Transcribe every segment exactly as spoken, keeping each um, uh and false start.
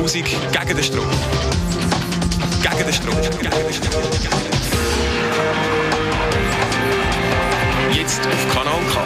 Musik gegen den Strom. Gegen den Strom. Gegen den Strom. Jetzt auf Kanal K.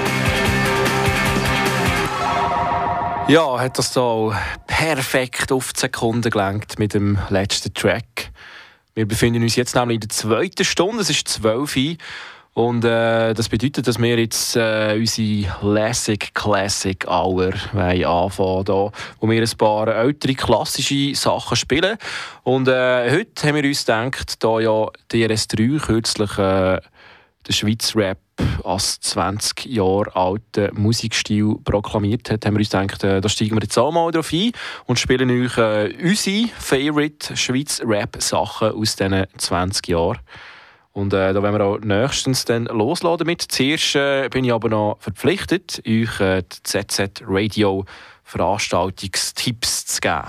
Ja, hat das da perfekt auf die Sekunde gelenkt mit dem letzten Track. Wir befinden uns jetzt nämlich in der zweiten Stunde, es ist zwölf Uhr. Und äh, das bedeutet, dass wir jetzt äh, unsere Classic Classic Hour anfangen da, wo wir ein paar ältere klassische Sachen spielen. Und äh, heute haben wir uns gedacht, da ja D R S drei kürzlich äh, den Schweizer Rap als zwanzig Jahre alten Musikstil proklamiert hat, haben wir uns gedacht, äh, da steigen wir jetzt auch mal drauf ein und spielen euch äh, unsere Favorite Schweizer Rap-Sachen aus diesen zwanzig Jahren. Und äh, da werden wir auch nächstens dann loslassen damit. Zuerst äh, bin ich aber noch verpflichtet, euch äh, die Z Z Radio Veranstaltungstipps zu geben.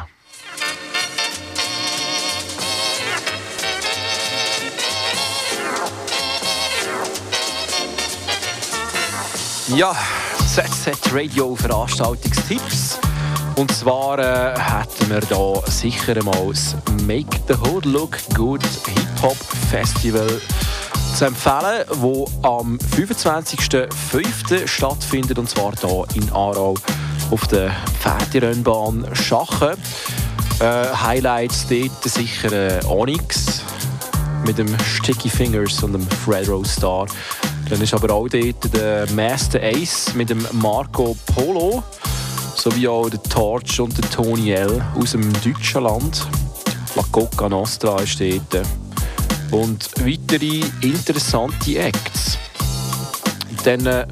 Ja, Z Z Radio Veranstaltungstipps. Und zwar äh, hätten wir da sicher mal das Make the Hood Look Good Hip-Hop Festival zu empfehlen, das am fünfundzwanzigsten fünften stattfindet, und zwar hier in Aarau auf der Pferderennbahn Schachen. Äh, Highlights dort sicher äh, Onyx mit dem Sticky Fingers und dem Fred Rose Star. Dann ist aber auch dort der Master Ace mit dem Marco Polo, sowie auch der Torch und der Tony L aus dem deutschen Land. La Coca Nostra ist dort. Und weitere interessante Acts. Dann äh,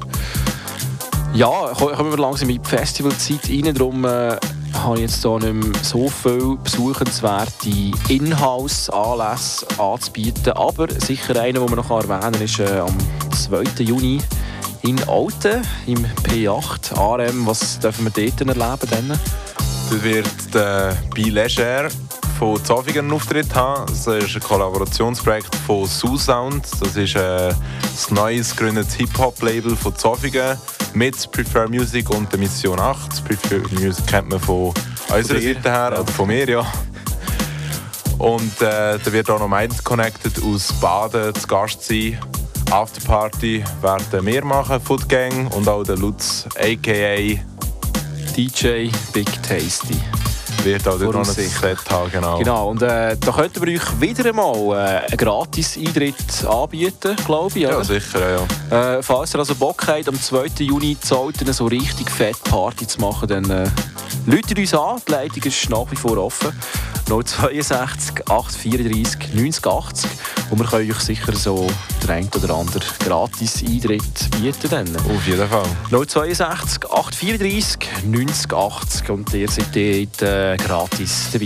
ja, kommen wir langsam in die Festivalzeit rein. Darum äh, habe ich jetzt hier nicht mehr so viele besuchenswerte Inhouse-Anlässe anzubieten. Aber sicher einer, den man noch erwähnen kann, ist äh, am zweiten Juni in Alten, im P acht A R M. Was dürfen wir dort erleben? Dann? Da wird der Be Leger von Zofingen einen Auftritt haben. Das ist ein Kollaborationsprojekt von Zoo-Sound. Das ist ein neues gegründetes Hip-Hop-Label von Zofingen mit Prefer Music und der Mission acht. Prefer Music kennt man von unserer Seite her, ja. Oder von mir, ja. Und äh, da wird auch noch Mind Connected aus Baden zu Gast sein. Afterparty werden wir machen, Food Gang, und auch der Lutz, a k a. D J Big Tasty. Wird auch dort noch ein Set haben, genau. Genau, und äh, da könnten wir euch wieder einmal äh, einen Gratis-Eintritt anbieten, glaube ich. Ja, oder? sicher, ja. Äh, falls ihr also Bock habt, am zweiten Juni zu Alten so richtig fett Party zu machen, dann äh, läutet uns an. Die Leitung ist nach wie vor offen. null zweiundsechzig achthundertvierunddreißig neunzig achtzig. Und wir können euch sicher so den einen oder anderen Gratis-Eintritt bieten. Dann. Auf jeden Fall. null zweiundsechzig achthundertvierunddreißig neunzig achtzig. Und ihr seid dort äh, gratis dabei.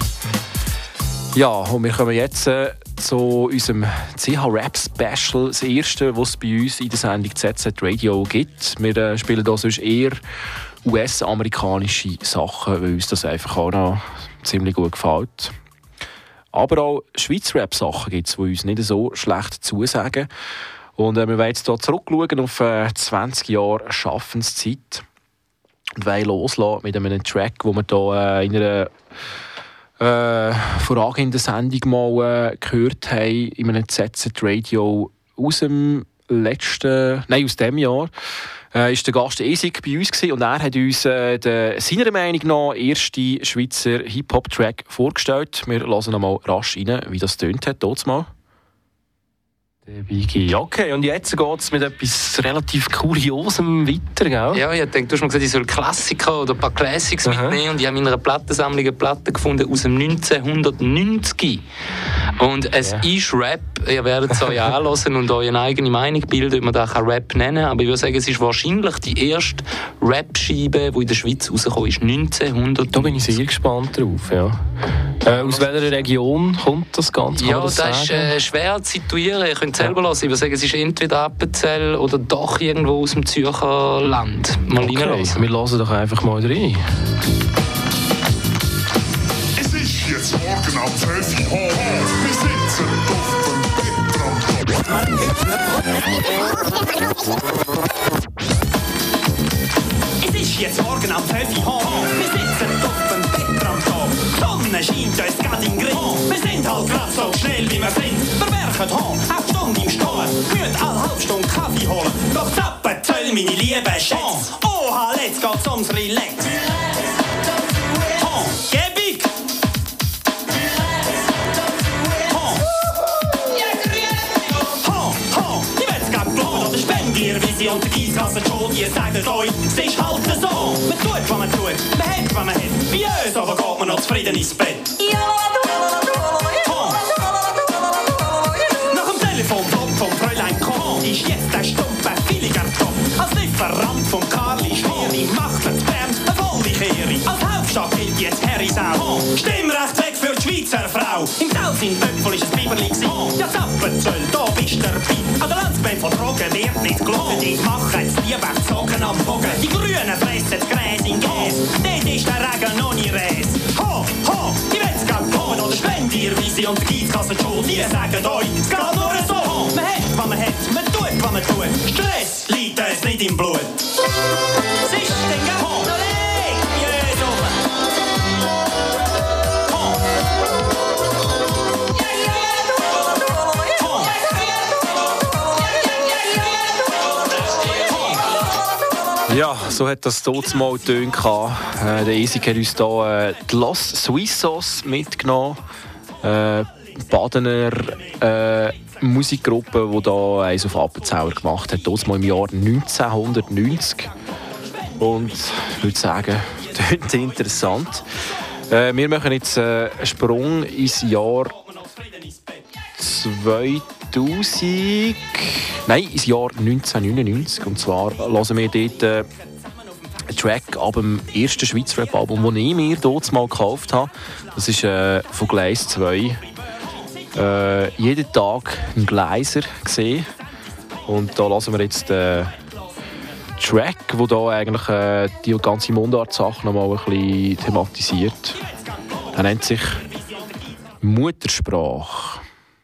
Ja, und wir kommen jetzt äh, zu unserem C H-Rap Special. Das erste, was es bei uns in der Sendung Z Z Radio gibt. Wir äh, spielen hier sonst eher U S-amerikanische Sachen, weil uns das einfach auch noch ziemlich gut gefällt. Aber auch Schweizer Rap-Sachen gibt es, die uns nicht so schlecht zusagen. Und äh, wir wollen jetzt hier zurückschauen auf äh, zwanzig Jahre Schaffenszeit und wollen loslassen mit einem Track, den wir hier äh, in einer äh, vorangehenden Sendung mal äh, gehört haben, in einem Z Z Radio aus dem letzten, nein, aus dem Jahr. Äh, ist der Gast Esig bei uns gewesen, und er hat uns äh, den, seiner Meinung nach ersten Schweizer Hip-Hop-Track vorgestellt. Wir hören noch mal rasch rein, wie das tönt hat, dort mal. Der Biggie. Okay, und jetzt geht es mit etwas relativ Kuriosem weiter, gell? Ja, ich denke, du hast mal gesagt, ich soll Klassiker oder ein paar Classics Aha. mitnehmen, und ich habe in einer Plattensammlung eine Platte gefunden aus dem neunzehnhundertneunzig. Und es yeah. ist Rap. Ihr werdet es euch anhören und eure eigene Meinung bilden, ob man das Rap nennen kann. Aber ich würde sagen, es ist wahrscheinlich die erste Rap-Scheibe, die in der Schweiz rausgekommen ist. neunzehnhundert. Da bin ich sehr gespannt drauf, ja. Äh, aus welcher Region kommt das Ganze? Ja, das, das ist äh, schwer zu situieren. Ihr könnt es selber hören. Ich würde sagen, es ist entweder Appenzell oder doch irgendwo aus dem Zürcher Land. Mal okay, reinhören. wir hören doch einfach mal rein. Es ist jetzt morgen ab zwölf Uhr. Wir sitzen auf dem Bettrand. Es ist jetzt morgen ab zwölf Uhr. Wir sitzen auf dem Bettrand. Tommy lieben Schätze. Oha, jetzt geht's ums Relax. Oh, Gebig. Oh, oh, ich will's grad glauben, oder Spendiervision der Giesskasse schon. Ihr sagt euch, es ist halt so. Man tut, was man tut, man hat, was man hat. Wie uns, aber geht man noch zufrieden ins Bett. Oh. Nach dem Telefonblock vom Fräulein Kohn ist jetzt der stumpfe Filigerton. Als Lieferant von Karli Schweri macht er zu Bern eine volle Kehre. Als Hauptstadt gilt jetzt Herisau. Stimmrecht weg für die Schweizer Frau. Im Tau sind Böpfel ist ein Biberli gsi. Ja, Zappenzöll, da bist du dabei. An der Landsbahn von Drogen wird nicht gelogen. Die machen jetzt lieber Zocken am Bogen. Die Grünen fressen das Gräs in Gäs. Dort ist der Regen noch nie Räs. Ho, ho, die will's grad glauben oder Spendierwiese und die Giesskasse schon. Die sagen euch, es geht nur so. Man hat, was man hat, man tut, was man tut. Stress liegt es nicht im Blut. Was ist denn gell? Ho, leg, Jesus. Ho. Ja, so hat das dort mal getönt. Äh, der Easy hat uns hier äh, die Los Suizos mitgenommen. Äh, Badener äh, Musikgruppe, die hier eins auf Appenzauer gemacht hat. Dort mal im Jahr neunzehnhundertneunzig. Und ich würde sagen, das interessant. Äh, wir machen jetzt äh, einen Sprung ins Jahr zweitausend. Nein, ins Jahr neunzehnhundertneunundneunzig. Und zwar hören wir dort äh, einen Track ab dem ersten Schweizer Rap-Album, das ich mir dort mal gekauft habe. Das ist äh, von Gleis zwei. Äh, jeden Tag ein Gleiser gesehen. Und da hören wir jetzt den Track, der da eigentlich äh, die ganze Mundart-Sache noch mal ein bisschen thematisiert. Er nennt sich Muttersprache.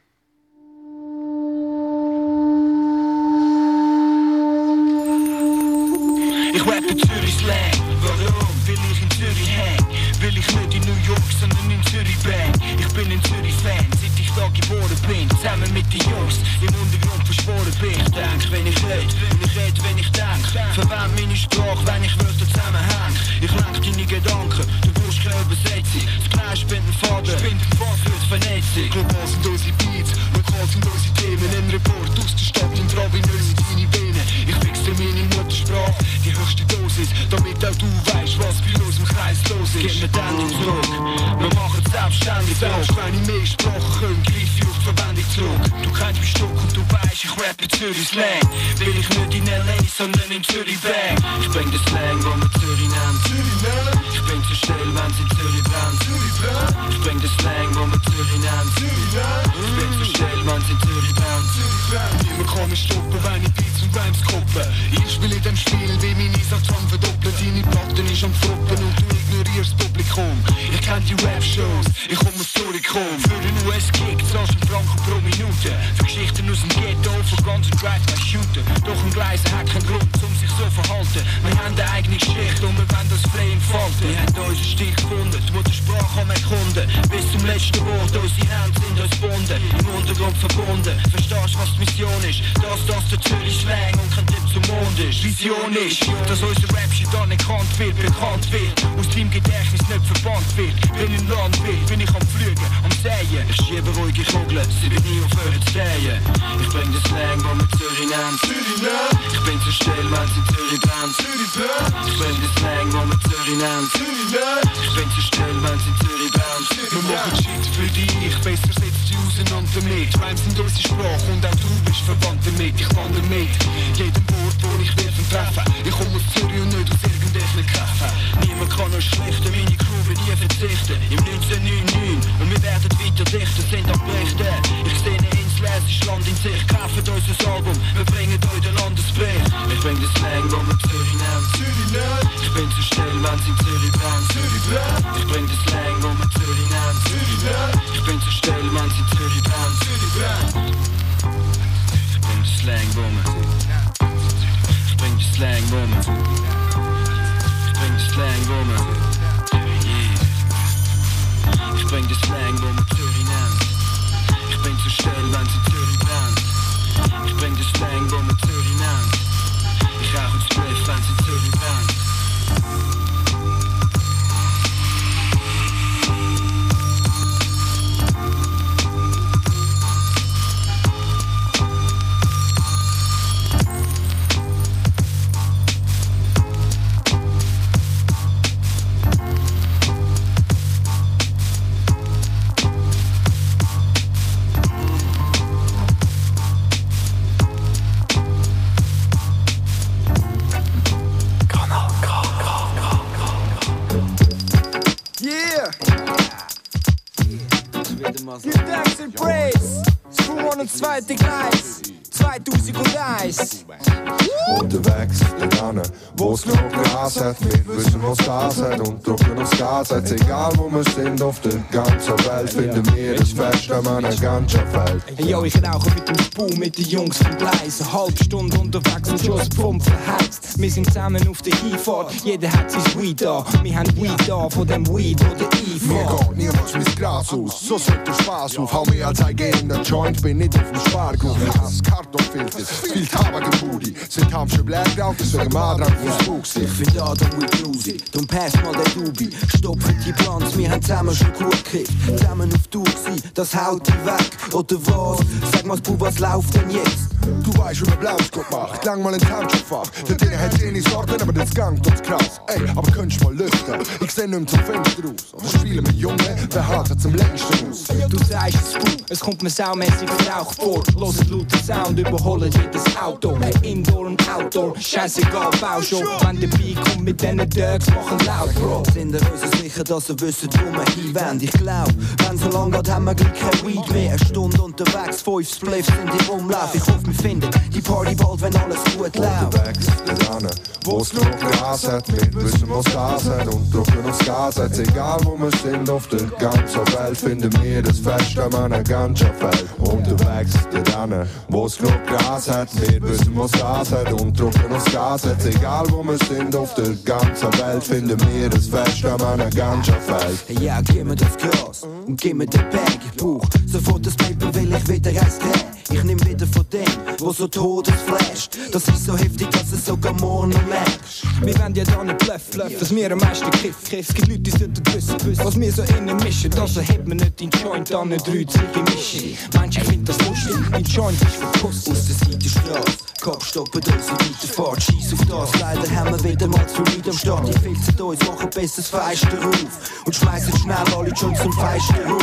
Ich rappe Zürich Slang. Warum? Will ich in Zürich hängen? Will ich nicht in New York, sondern in Zürich bang. Ich bin ein Zürich-Fan, seit ich da geboren bin. Zusammen mit den Jungs im Untergrund verschworen bin. Ich denk, wenn ich red, und ich red, wenn ich denk. Verwend meine Sprache, wenn ich Wörter zusammenhäng. Ich lenk deine Gedanken, du brauchst keine Übersetzung. Das Gleis spinnt den Faden, spinnt den Faden für die Vernetzung. Global sind unsere Beats, lokal sind unsere Themen. Ein Report aus der Stadt, intravenös in deine Venen. Ich wechsle meine Muttersprache, die höchste Dosis, damit auch du weißt, was bei uns im Kreis los ist. Gib mir dann nicht zurück, wir machen es selbstständig. Selbst wenn ich mehr Sprachen kann, greif ich auf die Verwendung zurück. Du kennst mich Stück und du weißt, ich rappe Zürich Slang. Will ich nicht in L A, sondern in Zürich bang. Ich bring den Slang, wo man Zürich nennt. Ich bin zu still, wenn sie Zürich brennt. Ich bring den Slang, wo man Zürich nennt. Ich bin zu still, wenn sie Zürich brennt. Niemand kann mich stoppen, wenn ich Beats und Rhymes koppe. Ich spiele in dem Spiel, wie meine Satzung verdoppelt. Deine Platten ist am Floppen und du ignorierst das Publikum. Ich kenn die Rap-Shows, ich komm aus Zürich. Für den U S-Kick zahlst du Franken pro Minute. Für Geschichten aus dem Ghetto, von ganzen Drive-by-Shooten. Doch ein Gleisen hat keinen Grund, um sich so verhalten. Wir haben eine eigene Geschichte und wir wollen das frei entfalten. Wir haben unseren Stil gefunden, wo die Sprache am erkunden. Bis zum letzten Wort, unsere Hände sind uns gebunden. Im Untergrund verbunden, verstehst was die Mission ist? Dass das der Zürich-Slang und kein Tipp zum Mond ist. Vision ist, dass unser Rap-Shit anerkannt wird, bekannt wird. Aus deinem Gedächtnis nicht verbannt wird. Wenn ein Land will, bin ich am Flügen, am Säen. Ich schiebe ruhige Kugeln, sie wird nie aufhören zu drehen. Ich bring den Slang, wo man Zürich nennt. Ich bin zu still, wenn sie Zürich brennt. Ich bring den Slang, wo man Zürich nennt. Ich bin zu still, wenn sie Zürich brennt. Wir machen Shit für dich, besser setzt sie auseinander mit. Rhymes sind unsere Sprache und auch du bist verwandt damit. Ich wandere mit jedem Wort, wo ich will treffen. Ich komme aus Zürich und nicht aus irgendwelchen Käfen. Niemand kann uns schlechten, meine Crew wird nie verzichten. Im neunzehnhundertneunundneunzig und wir werden weiter dichten, sind am Berichten. Ich sehe eine Insel, es ist Land in sich. Kaufen unser Album, wir bringen euch ein anderes Bild. Ich bring den Slang, wo man Zürich nennt. Ich bin zu still, wenn sie Zürich brennt. Ich bring den Slang, wo man Zürich nennt. Ich bin zu still, wenn sie Zürich brennt. Ich bring den Slang, wo man Ich bring den Slang, wo man Ich bring den Slang, wo man Ich bring den Slang, wo man Zürich nennt. Ich bin zu still, wenn sie Zürich brennt. Ich bring den Slang, wo man Zürich nennt. Ich rauch ein Spliff, zweite Gleis, zweitausendeins. Unterwegs, dann wo es genug Gras hat, wir wissen, was das hat und drücken aufs Gas hat. Egal wo wir sind auf der ganzen Welt, finden wir das Fest an einem ganzen Feld. Hey yo, ich rauche mit dem Spur mit den Jungs vom Gleis. Eine halbe Stunde unterwegs und schon das Pfund verheizt. Wir sind zusammen auf der Hinfahrt, jeder hat sein Weed da. Wir haben Weed da von dem Weed, wo der einfährt. Mir geht niemals mein Gras aus, so sollte Spaß auf. Hau mir als ein gehender Joint, bin nicht auf dem Spargruch. Ich hasse Kartoffelfilter, viel Tabak im Booty. Sind Hamsche Blackout, deswegen mal dran fürs Bug. Ich bin da, dann Weed Bluesy, dann pass mal den Dubi. Stopfen die Plans, wir haben zusammen schon gut gekriegt. Zusammen auf Tour gsi, das haut die weg, oder was? Sag mal, Bu, was läuft denn jetzt? Du weißt, wie man Blauskopf macht, lang mal in Tanzschafach. Der Dinge hat eh nicht Sorgen, aber das gangt uns krass. Ey, aber könntest mal lüften, ich seh nicht zum Fenster raus. Oder spiele mit Jungen, wer haltet zum längsten aus? Du sagst es, Bu, es kommt mir saumässig Rauch vor. Hört laut den Sound, überholen jedes Auto. Hey, Indoor und Outdoor, scheißegal, bau schon. Wenn der Beat kommt mit diesen Dirks, machen laut, Bro. Sind wir uns sicher, dass ihr wisst, wo wir hinwollen? Ich glaub, wenn so lang geht, haben wir gleich kein Weed mehr. Eine Stunde unterwegs, fünf Spliffs sind im Umlauf. Ich hoffe, wir finden die Party bald, wenn alles gut läuft. Unterwegs, dann wo es genug Gras hat, wir wissen, was das hat und drücken aufs Gas hat. Egal wo wir sind auf der ganzen Welt, finden wir das Fest an einem ganzen Feld. Unterwegs, dann wo es genug Gras hat, wir wissen, was das hat und drücken aufs Gas hat. Egal wo wir sind auf der ganzen Welt, finden wir das Fest an einem ganzen Feld. Hey, ja, gib mir das Gras und gib mir den Bag, Buch. Sofort das Paper will ich wieder eins drehen. Ich nehm wieder von dem, wo so Todes flasht. Das ist so heftig, dass es sogar morgen noch merkst. Wir wollen ja da nicht bluff, bluff, dass wir am meisten Kiff. Es gibt Leute, die sollten wissen, was wir so innen mischen. Also hebt man nicht den Joint an eine dreizige Mischung. Manche finden das lustig, die Joint ist verkostet. Aus der Seitenstraße, Kopf stoppen unsere Weiterfahrt. Scheiss auf das, leider haben wir wieder mal zu Leute am Start. Die filzen uns, machen besser das Feister auf und schmeißen schnell alle schon zum Feister auf.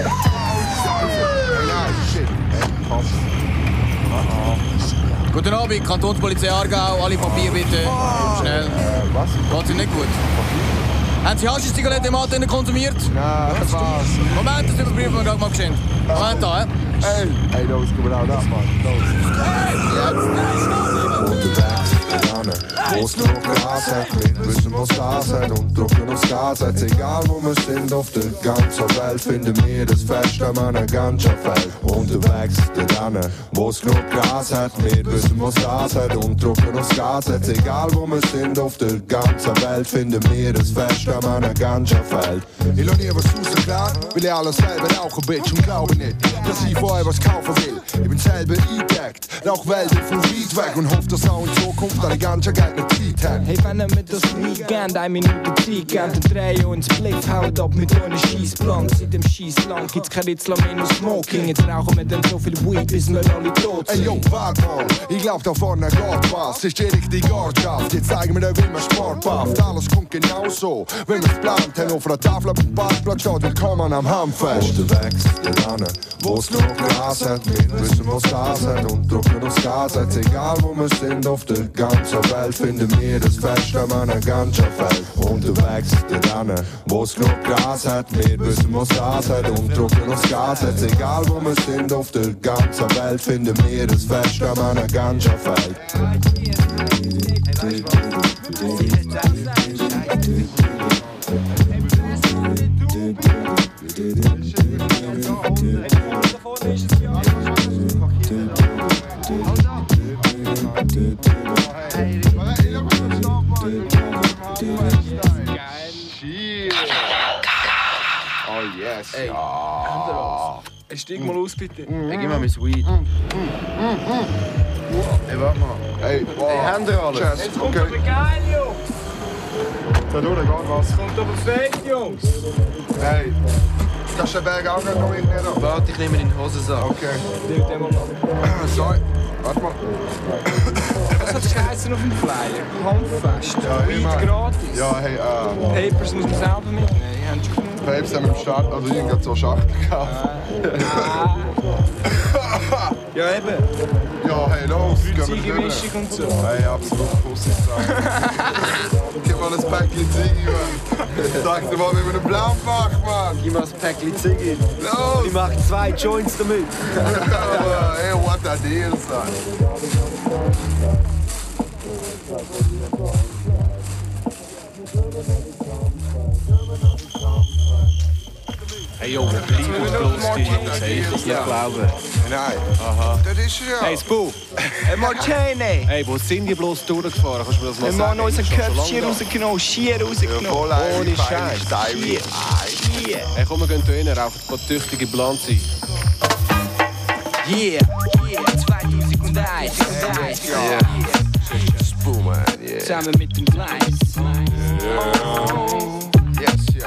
Guten Abend, Kantonspolizei Aargau, alle Papier bitte. Schnell. Was? Geht's Ihnen nicht gut? Haben Sie Haschisch-Zigaretten im Antennen konsumiert? Nein, was? Moment, das überprüfen wir gerade mal geschehen. Moment da, hä? Hey, hey, los, komm mal das, Mann. Los. Hey, jetzt! Unterwegs, dann wo es genug Gras hat, wir wissen, was das hat und drücken aufs Gas hat. Egal wo wir sind auf der ganzen Welt, finden wir das Fest an einem ganzen Feld. Unterwegs, dann wo es genug Gras hat, wir wissen, was das hat und drücken aufs Gas hat. Egal wo wir sind auf der ganzen Welt, finden wir das Fest an einem ganzen Feld. Ich lasse nie was rausklären, will ich alles selber rauchen, Bitch, und glaube nicht, dass ich vorher was kaufen will. Ich bin selber eingedeckt, rauch Wälder von weit weg und hoffe, dass auch in Zukunft alle ganze Geld nicht Zeit haben. Hey, wenn ihr mir das Weekend eine Minute Zeit gebt, dann drehen uns Blick, haut ab mit euren Scheissplan. Seit dem Scheissland gibt's kein Ritzler mehr noch Smoking. Jetzt rauchen wir dann so viel Weed, bis wir alle tot sind. Ey, yo, warte mal, ich glaub, da vorne geht was. Ist die richtige Ortschaft, jetzt zeigen wir dir, wie man Sport macht. Alles kommt genau so, wenn wir es plant haben. Auf einer Tafel auf dem Parkplatz steht, willkommen am Hamfest. Unterwegs, dann wo es genug Gras hat, wir wissen, was das hat und drücken aufs Gas hat. Egal wo wir sind auf der ganzen Welt, finden wir das Fest an einem ganzen Feld. Unterwegs, dann wo es genug Gras hat, wir wissen, was das hat und drücken aufs Gas hat. Egal wo wir sind auf der ganzen Welt, finden wir das Fest an einem ganzen Feld. Oh yes. Ey, ja. Ey, steig mal aus, bitte. Mm. Hey, gib mal mein Weed. Mm. Mm. Mm. Hey, warte mal. Hey, wow. Hey, haben wir alles? Jetzt kommt okay. Aber geil, Jungs. Da durch, geht was. Es kommt aber fake, Jungs. Hey, kannst du den Berg auch noch mitnehmen? Warte, ich nehme in die Hosensack. Okay. Nimm den mal an. Sorry. Warte mal. Was hat es geheißen auf dem Flyer? Handfest. Ja, Weed gratis. Ja, hey, äh... Papers muss man selber mitnehmen. Die haben schon genug. Papes haben wir im Start, also ich habe so Schachtel gekauft. Ja, eben. Ja, hey, los, gehen wir Ziegenmischung und so. Hey, absolut, Kuss ist Gib mal ein Päckchen Ziege, Mann. Sag dir mal, wie man einen Plan macht, Mann. Gib mal ein Päckchen Ziege. Los! Ich mache zwei Joints damit. Hey, what a deal, son. Hey Junge, bleib uns bloß die Jungs, hey, ich kann es nicht glauben. Nein. Aha. Das ist ja. Hey Spoo! Ein Martini. Hey, wo sind die bloß durchgefahren? Kannst du mir das mal Wir sagen? haben unseren Ist schon Köpfchen lange rausgenommen, Schier rausgenommen. Voll Ohne Scheiß. Style. Yeah. Hey, komm, wir gehen hier rein, rauchen ein paar tüchtige Blonde sein. Yeah, yeah, zweitausendeins. Yeah. Spoo, man, yeah. Zusammen mit dem Gleis. Yes, ja.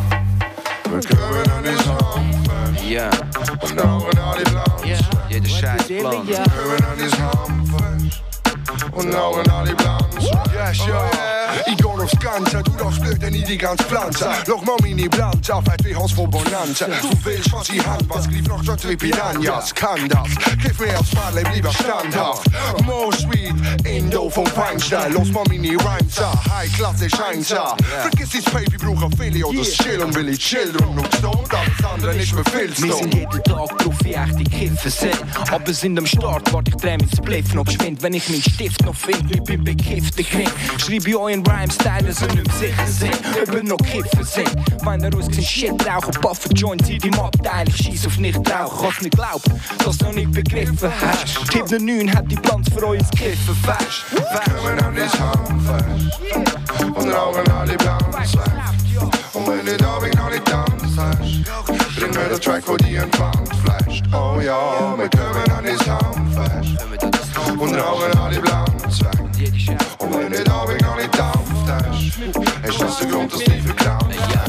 Wir kommen an die Hamfen. Ja, Und rauchen alle Blondes. jeder scheiß Plan. Wir kommen an die Hamfen. Und rauchen alle Blondes. Yes, ja. Ich geh aufs Ganze, du darfst blöd nie die ganze Pflanze. Loch mal meine Blanze auf, wie Haus von Bonanza. Du willst, was ich hand, was griff noch dort wie Piranhas. Kann das, griff mir aufs Fahrleben lieber standhaft. More sweet, Indo vom Feinstein. Los mal meine Rhymes an, high klasse scheint's an. Vergiss die Baby, brauch auf Philly oder Chill und will ich chill drum noch Stone, alles andere nicht mehr viel Wir sind jeden Tag drauf, wie echte Kiffer sind. Aber sind am Start, warte ich dreh mein Spliff noch geschwind. Wenn ich meinen Stift noch find, ich bin bekifft, ich krieg. Schreib ich euren Rhyme-Style, dass ihr nicht mehr sicher sind, ob ihr noch Kiffer sind. Wenn ihr rausgesehen Shit rauchen, puffen Joints in deinem Abteil. Ich scheiss auf nicht rauchen, kann's nicht glauben, dass du noch nicht begriffen hast. Tipp der neun hat die Planz für euch ins Kiffen fest. Wir kommen an die Hamfen. Und rauchen alle Blondes. Und wenn du da bin, noch nicht tanzt hast, bring mir den Track, wo die entwandt flasht. Oh ja, wir kommen an die Hamfen. Und rauchen alle Blondes. Und wenn du da bin, noch nicht dampft hast, ist das der Grund, dass die verkauft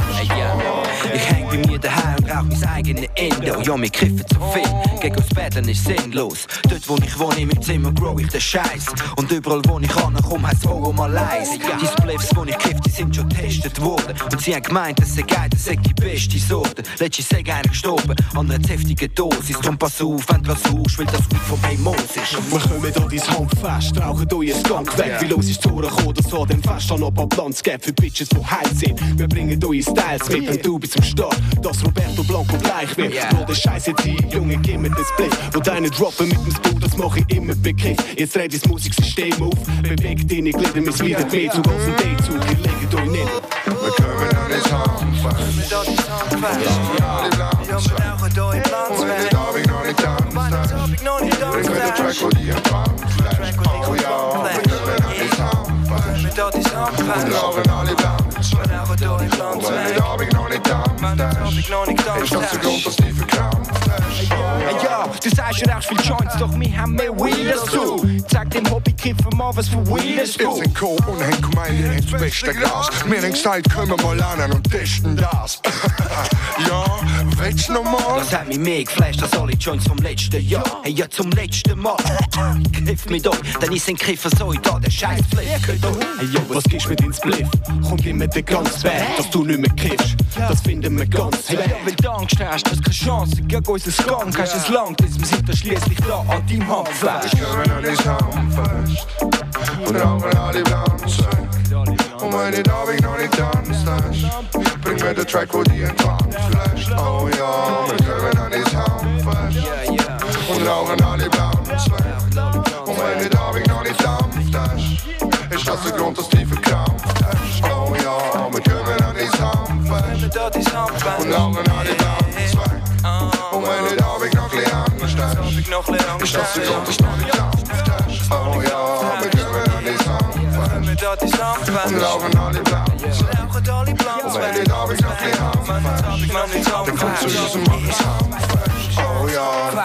hast. Ich häng bei mir daheim und rauch mein eigenes Indo. Ja, wir kiffen zu viel, gegen uns Betteln ist sinnlos. Dort wo ich wohne, in meinem Zimmer grow ich den Scheiß. Und überall wo ich ankomme, heisst es oh mal leise. Die Spliffs, wo ich kiff, die sind schon getestet worden. Und sie haben gemeint, das sei geil, das sei die beste Sorte. Letztes sei einer gestorben, an einer heftigen Dosis. Drum pass auf, wenn du was suchst, weil das gut von Pemos ist. Wir kommen an dein Handfest, rauchen euer Skunk weg. Wie los ist zugekommen, dass an dem Fest an ein Platz gibt für Bitches, die heiß sind. Wir bringen eure Styles mit, wenn du bis zum Start, dass Roberto Blanco gleich wird. Roll den Scheiß jetzt ein, Junge, gib mir den Split. Und deine droppen mit dem Spool, das mach ich immer Begriff. Jetzt dreht das Musiksystem auf, bewegt deine Glieder, mis wieder mehr zu großen D-Zug, ihr legt euch nicht. Wir kommen an die Hamfen. Mit all die Soundfest. Ja, wir rauchen euch Platz Und wenn weg. du da bin, noch nicht tanzt hast, bring mir den Track, wo die entwandt flasht. Oh ja, wir kommen an die Hamfen. Mit all die Und Soundfest. rauchen alle Blondes. Wir rauchen euch Und Platz wenn du weg. da bin, noch nicht tanzt hast, Noch nicht ist das der Grund, dass die verkauft hast. Hey, ja, du sagst, du rauchst viel Joints, doch wir haben mehr Weed als du. Zeig dem Hobbykiffen mal, was für Weed hast Wir du. sind cool und haben gemeint, ihr habt das beste Glas. Wir haben gesagt, können wir mal lernen und testen das. Ja, willst du noch mal? Das hat mich mehr geflasht als alle Joints vom letzten Jahr. Hey, ja, zum letzten Mal. Griff mit euch, denn ich sind Griffer so, da der Scheiß Flick. Hey yo, was gibst du mit ins Spliff? Komm, gib mir den ganz Bag, dass du nicht mehr kiffst. Das finden wir ganz Hey, weg. ja, weil du Angst hast, das ist keine Chance. Gegen unser Skunk hast es lang, bis wir sind da schliesslich da an deinem Handfest. Wir kommen an das Hamfest und rauchen alle Blondes weg. Und wenn du da bin, noch nicht tanzt hast, bring mir den Track, wo die entwandt flasht. Oh ja, wir kommen an das Hamfest und rauchen alle Blondes weg. Und wenn du da bin, noch nicht tanzt hast, ist das der Grund, dass die verkauft hast. Oh ja, wir kommen an das Hamfest und rauchen alle Blondes weg. Und wenn du da bin, noch ein bisschen Angst hast, ist das der Grund, dass du noch nicht tanzt hast. Oh ja, wir kommen an das Hamfest und rauchen alle Blondes weg. Und wenn du da bist, noch ein bisschen Hamfest, dann kommst du aus dem Hamfest. Oh ja.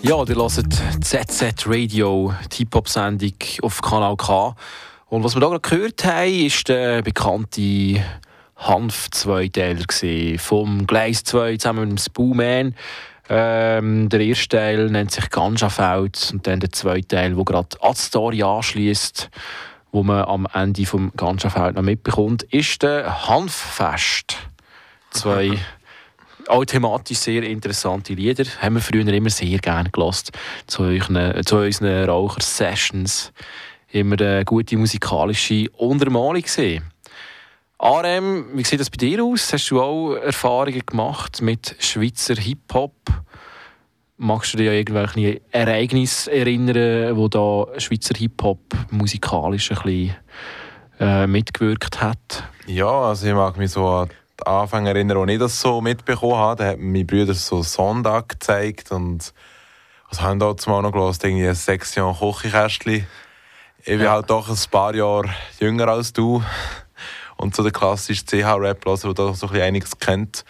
Ja, ihr hört die Z Z Radio, die Hip-Hop-Sendung auf Kanal K. Und was wir hier gerade gehört haben, ist der bekannte Hanf-Zweiteiler vom Gleis zwei zusammen mit dem Spooman. Ähm, der erste Teil nennt sich Ganjafeld und dann der zweite Teil, der gerade an die Story anschliesst, wo man am Ende vom Ganjafeld noch mitbekommt, ist der Hanffest. Zwei auch thematisch sehr interessante Lieder. Haben wir früher immer sehr gerne gehört. Zu, euren, zu unseren Raucher-Sessions. Immer eine gute musikalische Untermalung gesehen. A R M, wie sieht das bei dir aus? Hast du auch Erfahrungen gemacht mit Schweizer Hip-Hop? Magst du dich an irgendwelche Ereignisse erinnern, wo da Schweizer Hip-Hop musikalisch ein bisschen äh, mitgewirkt hat? Ja, also ich mag mich so an die Anfänge erinnern, als ich das so mitbekommen habe. Da haben meine Brüder so Sonntag gezeigt und was haben da zumal noch gehört? Irgendwie eine Sektion Kochikästchen. Ich bin ja. halt doch ein paar Jahre jünger als du und so der klassische C H-Rap, der da so ein bisschen einiges kennt.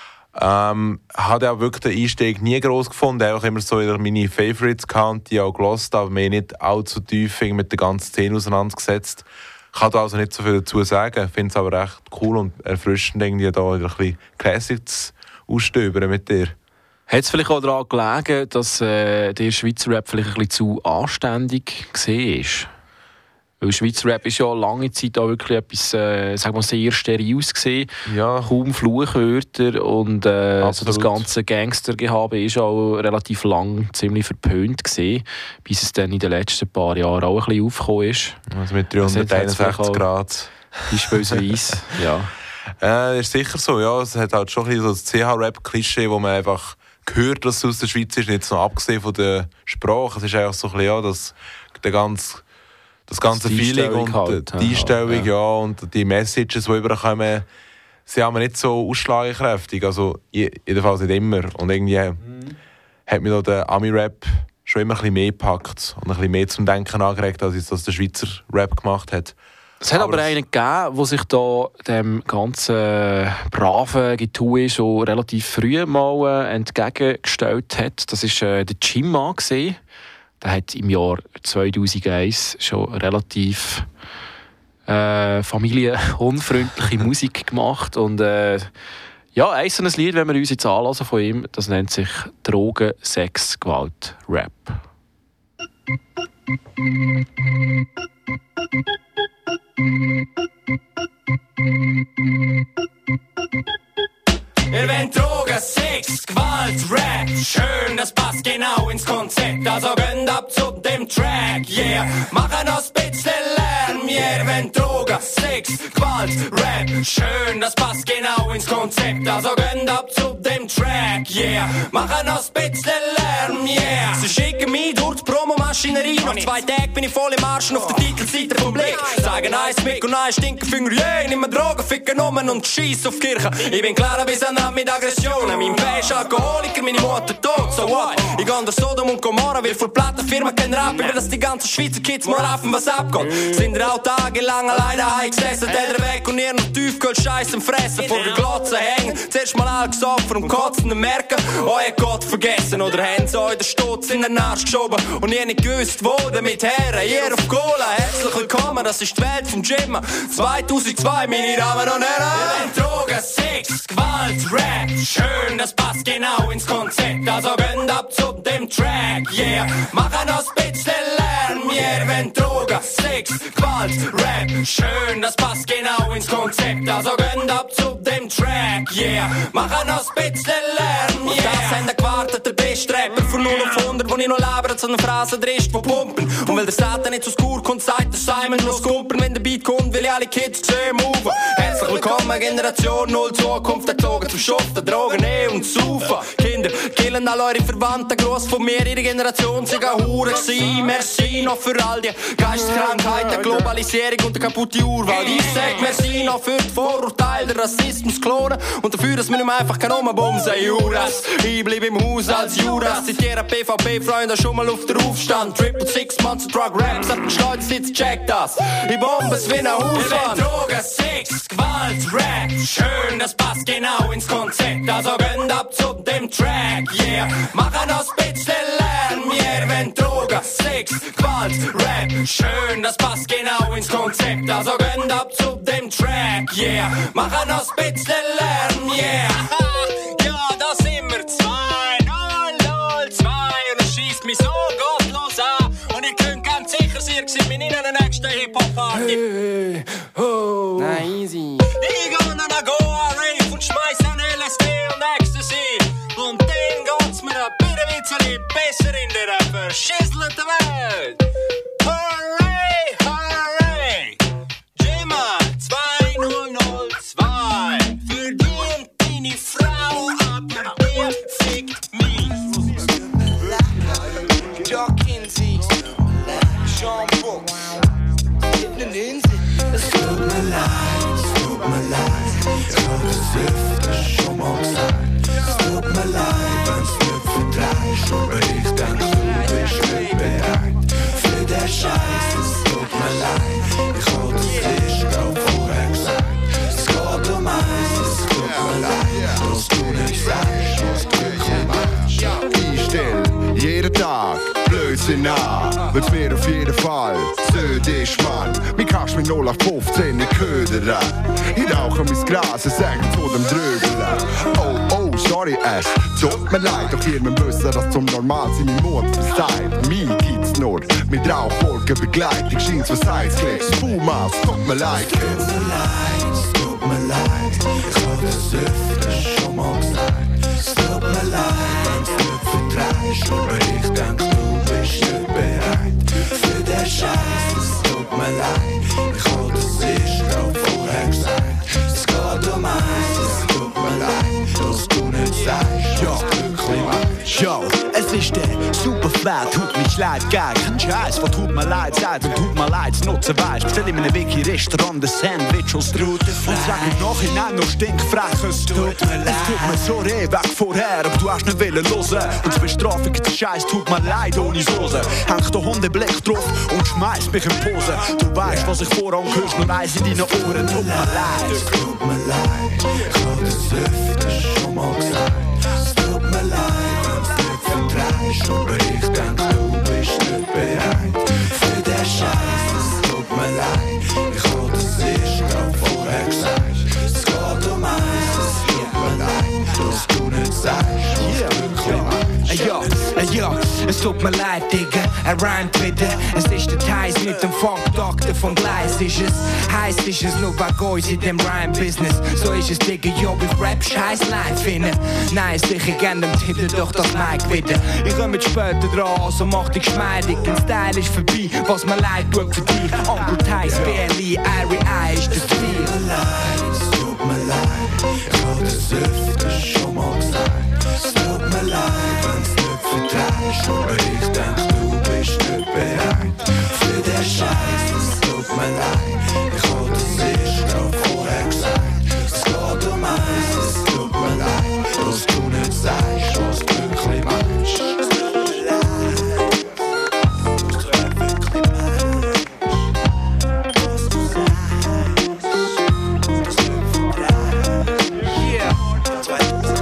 Ähm, habe auch wirklich den Einstieg nie gross gefunden. Ich habe auch immer so meine Favorites gehabt, die auch gehört, aber mir nicht allzu tief mit der ganzen Szene auseinandergesetzt. Ich kann da also nicht so viel dazu sagen. Ich finde es aber recht cool und erfrischend, irgendwie da ein bisschen Classics ausstöbern mit dir. Hat es vielleicht auch daran gelegen, dass äh, der Schweizer Rap vielleicht ein bisschen zu anständig war? Weil Schweizer Rap ist ja lange Zeit auch wirklich etwas, äh, sagen wir, sehr sterile gesehen. Ja. Kaum Fluchwörter und äh, also das ganze Gangstergehabe ist auch relativ lang ziemlich verpönt gesehen, bis es dann in den letzten paar Jahren auch ein bisschen aufgekommen ist. Also mit dreihunderteinundsechzig Grad. Beispielsweise, ja. Äh, ist sicher so, ja. Es hat halt schon ein bisschen so das C H-Rap-Klischee, wo man einfach gehört, dass es aus der Schweiz ist, nicht so abgesehen von der Sprache. Es ist einfach so ein bisschen, ja, dass der ganze Das ganze das Feeling und halt, die Einstellung, ja. ja, und die Messages, die überkommen, sind aber nicht so ausschlagkräftig. Also jedenfalls nicht immer. Und irgendwie mhm. hat mich der Ami-Rap schon immer ein bisschen mehr gepackt und ein bisschen mehr zum Denken angeregt, als das der Schweizer Rap gemacht hat. Es hat aber, aber einen gegeben, der sich da dem ganzen braven Getue schon relativ früh mal entgegengestellt hat. Das war äh, der Jimma gesehen. Der hat im Jahr zweitausendeins schon relativ äh, familienunfreundliche Musik gemacht. Und äh, ja, ein so ein Lied, wenn wir uns jetzt anlassen von ihm, das nennt sich Drogen, Sex, Gewalt, Rap. Ihr wollt Drogen, Sex, Gewalt, Rap. Schön, das passt genau ins Konzept. Also gönnt ab zu dem Track, yeah. Machen noch ein bisschen Lärm, yeah. Ihr wollt Drogen, Sex, Gewalt, Rap. Schön, das passt genau ins Konzept. Also gönnt ab zu dem Track, yeah. Machen noch ein bisschen Lärm, yeah. Sie schicken mich durch die Promomaschinerie. Nach zwei Tagen bin ich voll im Arsch auf der Titelseite vom Blick. Sagen eins mit und eins Stinkefinger, yeah. Nimm mir Drogen, ficken um und scheiss auf die Kirche. Ich bin klar bis an mit Aggressionen. Mein Pär ist Alkoholiker, meine Mutter tot, so what? Ich geh durch Sodom und Gomorra, weil vor Plattenfirma kein Rap, über das die ganzen Schweizer Kids mal raffen, was abgeht. Sind wir auch tagelang alleine heim gesessen, der weg und ihr noch Tiefkühl scheißen fressen, vor der Glotze hängen, zuerst mal all gesoffen und kotzen und merken, euer Gott vergessen, oder haben sie euch den Stutz in den Arsch geschoben und ihr nicht gewusst, wo damit her, ihr auf Cola, herzlich willkommen, das ist die Welt vom Gym, zweitausendzwei, meine Damen und Herren. Drogen, Sex, Gewalt, Rap, schön, das passt genau ins Konzept, also gönnt ab zu dem Track, yeah. Machen noch ein bisschen Lärm, yeah. Wenn Drogen, Sex, Gewalt, Rap, schön, das passt genau ins Konzept, also gönnt ab zu dem Track, yeah. Machen noch ein bisschen Lärm, yeah. Und das haben gewartet, der beste Rapper von null auf hundert, wo ich noch labere, so eine Phrase drischt, wo pumpen. Und weil der Satan nicht so skur kommt, sagt der Simon, los kumpern, wenn der Beat kommt, will ich alle Kids sehen, move. Herzlich willkommen, Generation null, Zukunft erzogen zum Schuften, Drogen, eh und Saufen. Kinder, killen all eure Verwandten, gross von mir, ihre Generation sind auch Huren gewesen. Merci noch für all die Geisteskrankheiten, Globalisierung und der kaputte Urwald. Ich sag merci noch für die Vorurteile, den Rassismus, Klonen und dafür, dass wir nicht mehr einfach kein Omerbomben Juras. Ich bleib im Haus als Juras, zitiere P V P-Freunde schon mal auf der Aufstand. Triple Six Monster Drug Raps, ab den Schleuz sitzt, check das. Ich bombe es wie ein Hauswand. Drogen, Sex, Gewalt, Rap, schön, das passt genau ins Konzept. Also gönnt ab zu dem Track, yeah. Machen noch ein bisschen Lärm, Sex, Gewalt, Rap, schön, das passt genau ins Konzept. Also gönnt ab zu dem Track, yeah. Machen noch ein bisschen Lärm, yeah. Ja, da sind wir zwei, null null zwei. Und es scheisst mich so gottlos an. Und ich könnt ganz sicher sein, ihr bin in der nächsten Hip-Hop-Party. Hey, oh. Nein, easy. Ich geh an eine Goa-Rave und schmeiß an L S D und Ecstasy. Und dann geht's mir ein bisschen besser in der verschisselten Welt. Hooray, hooray. Gemma zwei null null zwei. Für dich und deine Frau, aber ihr fickt mich. Jock Kinsey, Sean Brooks. Es tut mir leid, es tut mir leid. Ich hab das öfter schon mal gesagt. Es tut mir leid, wenn's nicht verdreist. Aber ich denk, du bist nicht bereit für den Scheiß. Es tut mir leid, ich hab das erst grad vorher gesagt. Es geht um eins, es tut mir leid, dass du nicht sagst, was du meinst. Ich stell jeden Tag Blödsinn an, wenn's mir auf jeden Fall süd ist, Mann. Wie kannst du mit null acht fünfzehn nicht ködern? Ich rauche mein Gras, es sagt zu dem Drögeln. Oh, oh, sorry, es tut mir leid, doch ihr müsst wissen, dass zum Normalsein mein Mund versagt. Mir gibt's nur mit Rauchwolken Begleitung, scheint's was heißt, klicks, Pumas, tut mir leid. Es tut mir leid, es tut mir leid, ich hab das öfter schon mal gesagt. Es tut mir leid, wenn's nicht verdreist, aber ich denk, du bist nicht bereit für den Scheiß. Es tut mir leid, ich hab das erst grad vorher gesagt. Es geht um eins, es tut mir leid, dass du nicht sagst, was du wirklich meinst. Yo, es ist der Superflat, tut mich leid, geil, kein Scheiß, was tut mir leid, sagt und tut mir leid, zu nutzen weißt. Bestell in einem Wiki-Restaurant ein Sandwich aus Trutenfleisch und sag im Nachhinein noch stinkfrech, es tut mir leid. Es tut mir so weh, weg vorher, aber du hast nicht wollen hören. Und zur Bestrafung der Scheiß tut mir leid, ohne Soße. Häng den Hundeblick drauf und schmeiß mich in Pose. Du weißt, was ich voran hörst, nur eins in deinen Ohren, tut mir leid. Es tut mir leid, ich hab das öfter schon mal gesagt. Es tut mir leid, wenn's nicht verdreist, aber ich denk, du bist nicht bereit für den Scheiß. Es tut mir leid, ich hab das erst grad vorher gesagt. Es geht um eins, es tut mir leid, dass du nicht sagst, was du wirklich meinst. Ja, ja, es tut mir leid, Digga, er reimt wieder. Es ist der Teils mit dem Funkdoktor vom Gleis. Ist es, heiß ist es nur wegen uns in dem Rhyme-Business. So ist es, Digga, jo, ich rap scheiß live finden. Nein, sicher gern dem Titel doch das Mic wieder. Ich komm jetzt später dran, also mach dich geschmeidig. Ein Style ist vorbei, was mir leid tut für dich. Onkel Teils, B L I, Irie I ist das Ziel. Es tut mir leid, es tut mir leid, ich hab das öfter schon mal gesagt. Es tut mir leid, wenn's nicht verdreist, aber ich denk, du bist nicht bereit für den Scheiß. Es tut mir leid, ich hab das erst grad vorher gesagt. Es geht um eins, es tut mir leid, dass du nicht sagst, was du wirklich meinst. Es tut mir leid, was du wirklich meinst. Was du sagst, was du verdreist. Yeah.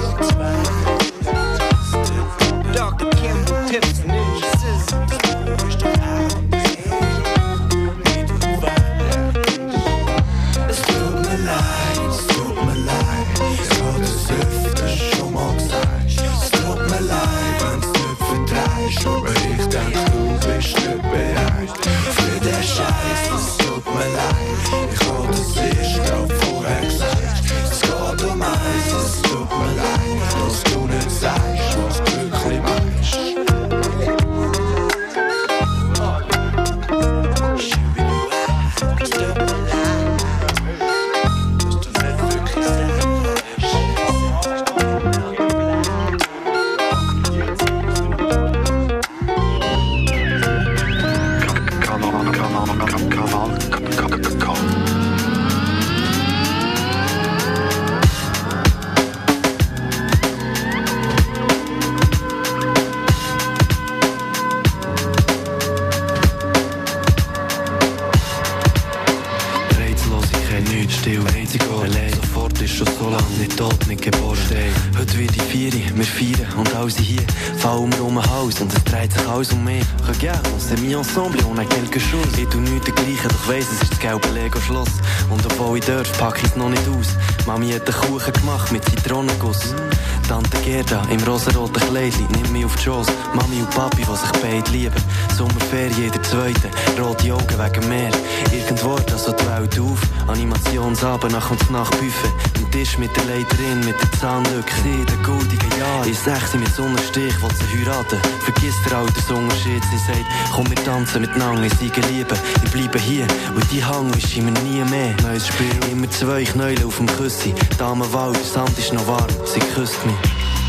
kenn nichts, still, einzig allein. Sofort ist schon so lang, nicht tot, nicht geboren. Steh. Heute wird die Vieri, wir feiern und alle sind hier. Fallen wir um ein Haus und es dreht sich alles um mich. Regarde, on s'est mis ensemble et on a quelque chose. Ich tu nichts dergleichen, doch weiss, es ist das gelbe Lego-Schloss. Und obwohl ich darf, pack ich's noch nicht aus. Mami hat einen Kuchen gemacht mit Zitronenguss. Tante Gerda im rosaroten Kleidli nimmt mich auf die Schoss. Mami und Papi, die sich beide lieben. Sommerferien, der zweite, rote Augen wegen Meer. Irgendwo hört also die Welt auf. Animationsabend nach und nach Buffet. Am Tisch mit der Leiterin, mit der Zahnlücke. Sie in den goldigen Jahren. Ich sag sie mit Sonnenstich, will sie heiraten. Vergiss den Altersunterschied. Sie sagt, komm wir tanzen miteinander, ich siege Liebe. Ich bleibe hier, und die Hang ist immer nie mehr. Neues Spiel, immer zwei Knäule auf dem Küssi. Damenwahl, der Sand ist noch warm, sie küsst mich.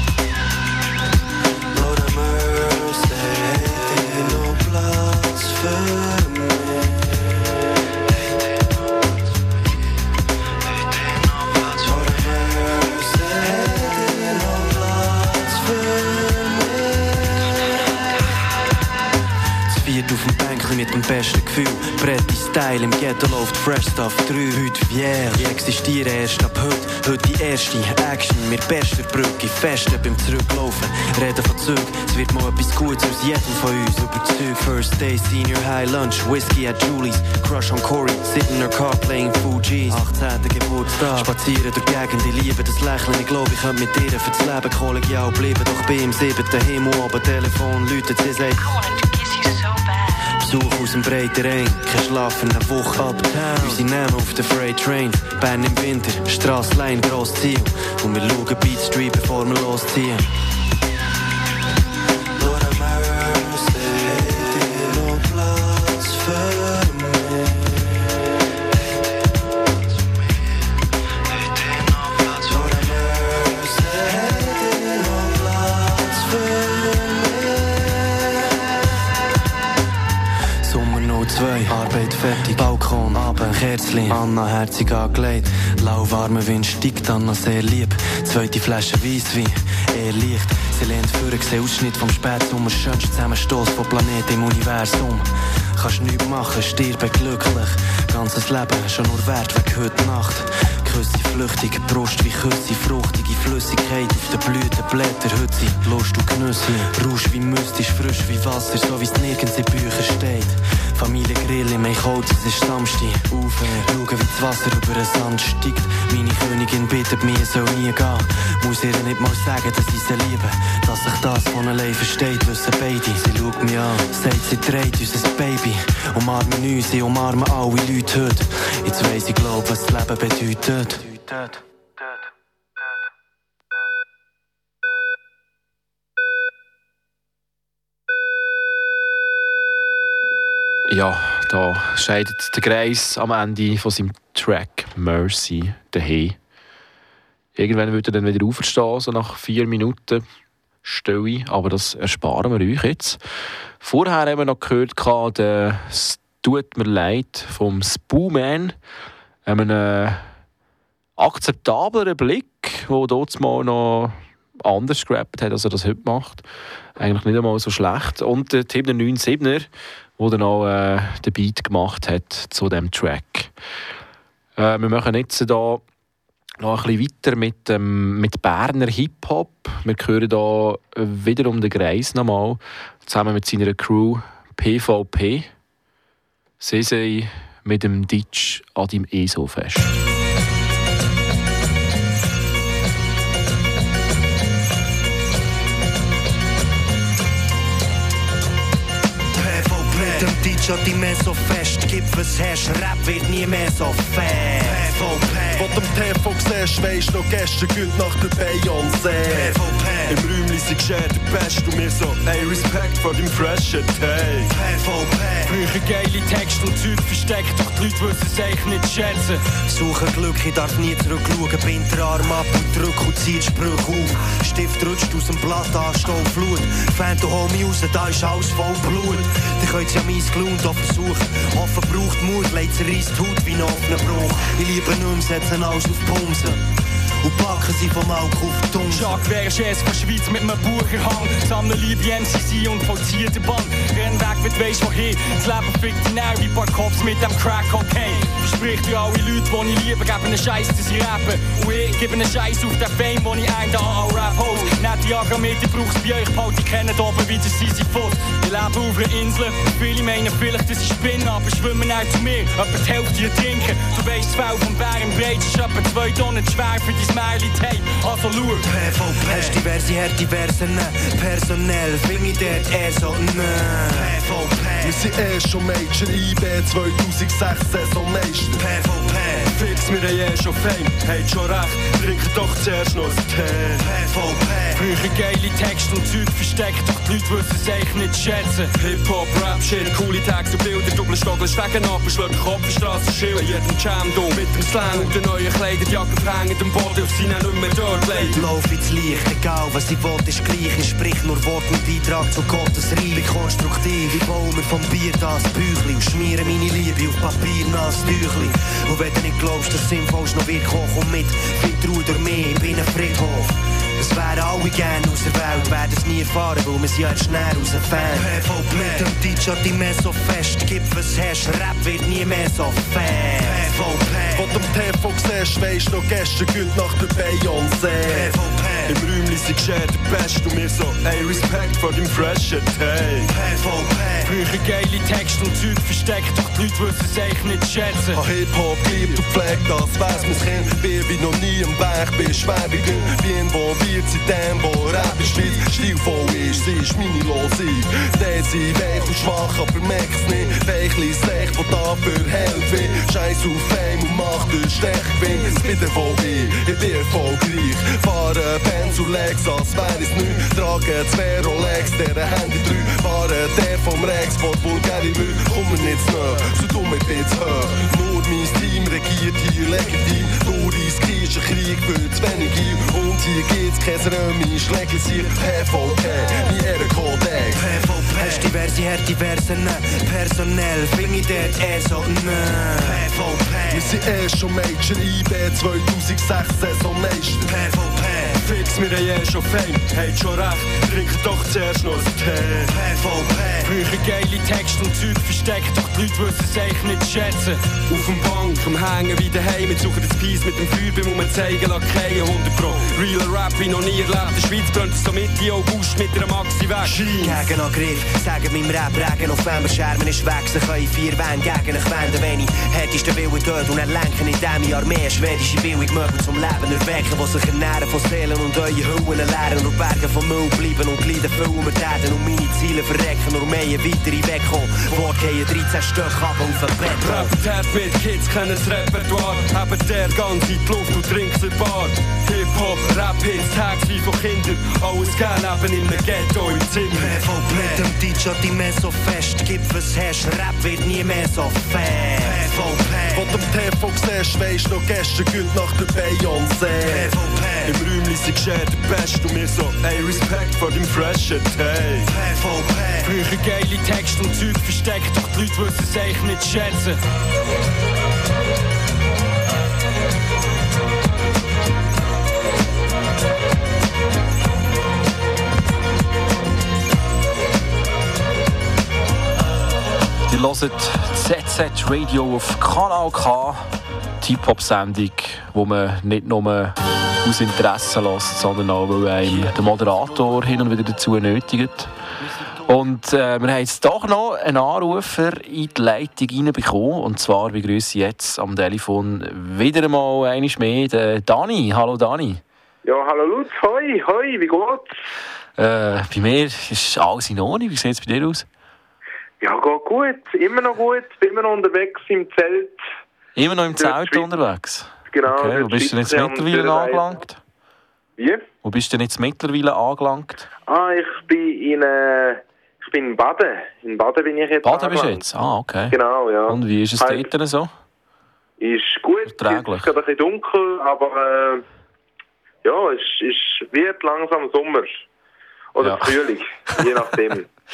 Lord have mercy, hätte noch Platz für mich. Auf dem Bänkchen mit dem besten Gefühl. Bretti Style im Ghetto läuft Fresh Stuff drei. Heute Vier, ich existiere erst ab heute. Heute die erste Action mit bester Brücke. Festen beim Zurücklaufen. Reden von Zug, es wird mal etwas Gutes aus jedem von uns. Überzeugt. First Day, Senior High Lunch, Whiskey at Julie's. Crush on Corey, sit in her car playing Fugees. achtzehnter Geburtstag, spazieren durch die Gegend. Ich liebe das Lächeln, ich glaube, ich könnte mit ihr fürs Leben kollegial bleiben. Doch bei im siebten Himmel, aber Telefon läutet, sie sagt Besuch aus dem breiten Rhein, kein Schlaf in einer Woche uptown. Unsere Namen auf der Freight Train, Bern im Winter, Strasslein, grosses Ziel. Und wir schauen Beat Street, bevor wir losziehen. Lord have mercy, hätte noch Platz für mich. Lord have mercy, hätte noch Platz für mich. Sommer null zwei, Arbeit fertig, Balkon, Abend, Kerzli, Anna herzig angelegt. Lauwarmer Wind steigt, Anna sehr lieb. Zweite Flasche Weisswein, eher leicht. Sie lehnt vor, sieht Ausschnitt vom Spätsommer, schönster Zusammenstoß von Planeten im Universum. Kannst nichts machen, stirbe glücklich. Ganzes Leben schon nur wert wegen heute Nacht. Küsse flüchtig, Brust wie Küsse, fruchtige Flüssigkeit auf den Blütenblättern. Heute sind Lust und Genüsse, Rausch wie mystisch, frisch wie Wasser, so wie es nirgends in Büchern steht. Familie Grill im Eichholz, es ist Samstag. Aufhören, schauen wie das Wasser über den Sand steigt. Meine Königin bittet mich, es soll nie gehen. Muss ihr nicht mal sagen, dass ich sie liebe. Dass sich das von allein versteht, wissen beide. Sie schaut mich an, sagt, sie trägt unser Baby. Umarmen uns, sie umarmen alle Leute heute. Jetzt weiss ich, glaub, was das Leben bedeutet. Ja, da scheidet der Greis am Ende von seinem Track Mercy daheim. Irgendwann wird er dann wieder auferstehen, so nach vier Minuten Stille, aber das ersparen wir euch jetzt. Vorher haben wir noch gehört, der «Es tut mir leid» vom Spooman. Einen äh, akzeptableren Blick, der dort mal noch anders gerappt hat, als er das heute macht. Eigentlich nicht einmal so schlecht. Und der Tim der neun siebener, der dann auch äh, den Beat gemacht hat zu diesem Track. Äh, wir machen jetzt hier noch ein bisschen weiter mit, ähm, mit Berner Hip-Hop. Wir hören hier wiederum den Greis nochmal, zusammen mit seiner Crew P V P. Sie sind mit dem Ditch an deinem E S O-Fest. Dem Ditch an die mehr so fest, gib was hast, Rap wird nie mehr so fest. P V P. Wo du am T V siehst, weisst noch gestern gut nach der Beyoncé. P V P. Im Räumli sind geschehen der Best und mir so, ey, Respekt vor dem freshen Take. P V P. Früher geile Texte und Zeug versteckt, doch die Leute wissen es eigentlich nicht schätzen. Suche Glück, ich darf nie zurückschauen, bind den Arm ab und drück und zieh die Sprüche auf. Stift rutscht aus dem Blatt an, Stau Flut. Fänd du Homie raus, da ist alles voll Blut. Die könnt's ja mies gelohnt auch versuchen. Offen braucht Mut, leid zerreisst die Haut wie ein offener Bruch. Ich liebe nicht mehr, setzen alles auf Pumsen. und packen sie vom Alk auf die Dunst. Jacques Vergès von Schweiz mit einem Bucherhang. Sammle Liebe M C C und vollziehe den Bann. Renn weg, wenn du weisst wohin. Das Leben fickt dich näher wie ein paar Cops mit dem Crack Cocaine. Verspricht dir alle Leute, die ich liebe, geben einen Scheiß, dass sie rappen. Und ich gebe einen Scheiß auf den Fame, den ich ein da an Rap-Host. Nicht die Agrameter brauch's bei euch, behalte ich kennen oben wie der Sisyphus. Ich lebe auf einer Insel, viele meinen vielleicht, dass ich spinne, aber schwimmen auch zu mir, etwa die Hälfte hier trinken. Du weisst, das Fell vom Bär im Breit ist etwa zwei Tonnen schwer für dein Smiley-Tape. Also schau. P V P, hast diverse, her diverse, ne. Personell, finde ich dort eher so, ne. P V P, wir sind eh schon Major, I B zweitausendsechs Saisonmeister. P V P, fix, wir haben eh schon Fame, habt schon recht, trinken doch zuerst noch ein Tee. P V P, früher geile Texte und Zeug versteckt, doch die Leute wissen es eigentlich nicht schätzen. Hip-Hop, Rap-Shit, coole Tags und Bilder, Doppelstockel, Stegen ab, schlägt Kopfstrasse, Schild, an jedem Jam da, mit dem Slang und den neuen Kleidern, die Jacke verhängen, am Boden, auf sie nicht mehr dort leiden. Lauf ins Licht, egal was ich will, ist gleich, ich sprich nur Wort und Beitrag zu Gottes Reich. Bin konstruktiv, ich baue mir vom Bier das Büchli und schmiere meine Liebe auf Papier nass Tüchli. Und wenn du nicht glaubst, dass Sinnvollst noch wird kommen, komm mit, find Ruhe durch mich, ich bin ein Friedhof. Es wären alle gern aus der Welt, werden es nie erfahren, weil wir sind ja jetzt schnell aus dem Fan. P V P, mit dem D J die mehr so fest, gib was hast, Rap wird nie mehr so fest. P V P, wo du am T V siehst, weisst noch gestern gut nach der Beyoncé. P V P, im Räumchen sind geschehen der Best und mir so, ey, Respekt vor deinem freshen Tape. P V P, früher geile Texte und Zeug versteckt, doch die Leute wissen es eigentlich nicht schätzen. An Hip-Hop geliebt und pflegt, das weiss mein Kind. Bin wie noch nie am Berg, bin schwerwiegend, wie involviert seitdem, wo Rap ist Schweiz stilvoll ist. Sie ist meine Losung, der sie weich und schwach, aber merk's nicht. Weichli Sech, wo dafür helfen. Scheiß auf Fame und Macht, der Stechgewinn. Es bin der voll ich, ich bin erfolgreich. Fahre Benz und Lex, als wär es nicht. Trage zwei Rolex, deren Handy drei. Fahre der vom Rex, vor vulgäre Leute. Komm mir nicht zu nahe, so dumm ich bin zu hoch. Nur mein Team regiert hier legitim. Nur riskierst ein Krieg für zu wenig hier. Und hier geht's kein Römi, Schläge hier. P V P, wie Ehrenkodex. P V P, hast diverse, her diverse, ne. Personell, finde ich dort eher so, ne. P V P, wir sind eh schon Major, I B zweitausendsechs Saisonmeister. P V P, fix, wir haben eh schon Fame, habt schon recht, trinken doch zuerst noch ein Tee. P V P, früher geile Texte und Zeug versteckt, doch die Leute wissen es eigentlich nicht schätzen. Auf dem Bank, am Hängen wie daheim, wir suchen das Peace mit dem Feuerbeam und wir zeigen Lakaien hundert Pro. Realer Rap wie noch nie erlebt, in der Schweiz brennt es so Mitte August mit einer Maxi weg. Gegenangriff, sagen meinem Rap Regen, November Schermen ist weg, sie können vier Wände gegen euch wenden, wenn ich hättest den Willen dort und erlenken, indem ich Armee schwedische Billigmöbel zum Leben erwecken, die sich ernähren von Seelen und eure Hüllen leeren und Berge von Müll bleiben und Glieder füllen wir Täten und meine Ziele verrecken, nur mehr weitere wegkommen. Wort gehen dreizehn Stück ab auf ein Bett. Rap mit Kids kennen das Repertoire, haben der ganze die Luft und trinken sie Bar. Hip-Hop, Rap-Hits, Tags wie von Kindern, alles gerne eben in einem Ghetto im Zimmer. P V P, mit dem D J die mehr so fest, gib was hast, Rap wird nie mehr so fest. P V P, wo du am T V siehst, weisst noch gestern gut nach der Beyoncé. P V P, im Räumchen sind geschehen der Best und mir so, ey, Respekt vor deinem freshen Tape. P V P, früher geile Texte und Zeug versteckt, doch die Leute wissen es eigentlich nicht schätzen. Ihr hört Z Z Radio auf Kanal K, die Hip-Hop-Sendung, wo man nicht nur aus Interesse lässt, sondern auch, weil einem der Moderator hin und wieder dazu nötigt. Und äh, wir haben jetzt doch noch einen Anrufer in die Leitung reinbekommen. Und zwar begrüße ich jetzt am Telefon wieder einmal einmal mehr den Dani. Hallo Dani. Ja, hallo Lutz. Hoi, hoi, wie geht's? Äh, bei mir ist alles in Ordnung. Wie sieht es bei dir aus? Ja, geht gut. Immer noch gut. Bin immer noch unterwegs im Zelt. Immer noch im Zelt unterwegs? Genau. Okay. Wo bist du denn jetzt mittlerweile angelangt? Wie? Wo bist du denn jetzt mittlerweile angelangt? Ah, ich bin in, äh, ich bin in Baden. In Baden bin ich jetzt Baden bist du jetzt? Ah, okay. Genau, ja. Und wie ist es halt, dort so? Ist gut. Erträglich. Es ist gerade ein bisschen dunkel, aber äh, ja, es, es wird langsam Sommer. Oder ja. Frühling, je nachdem.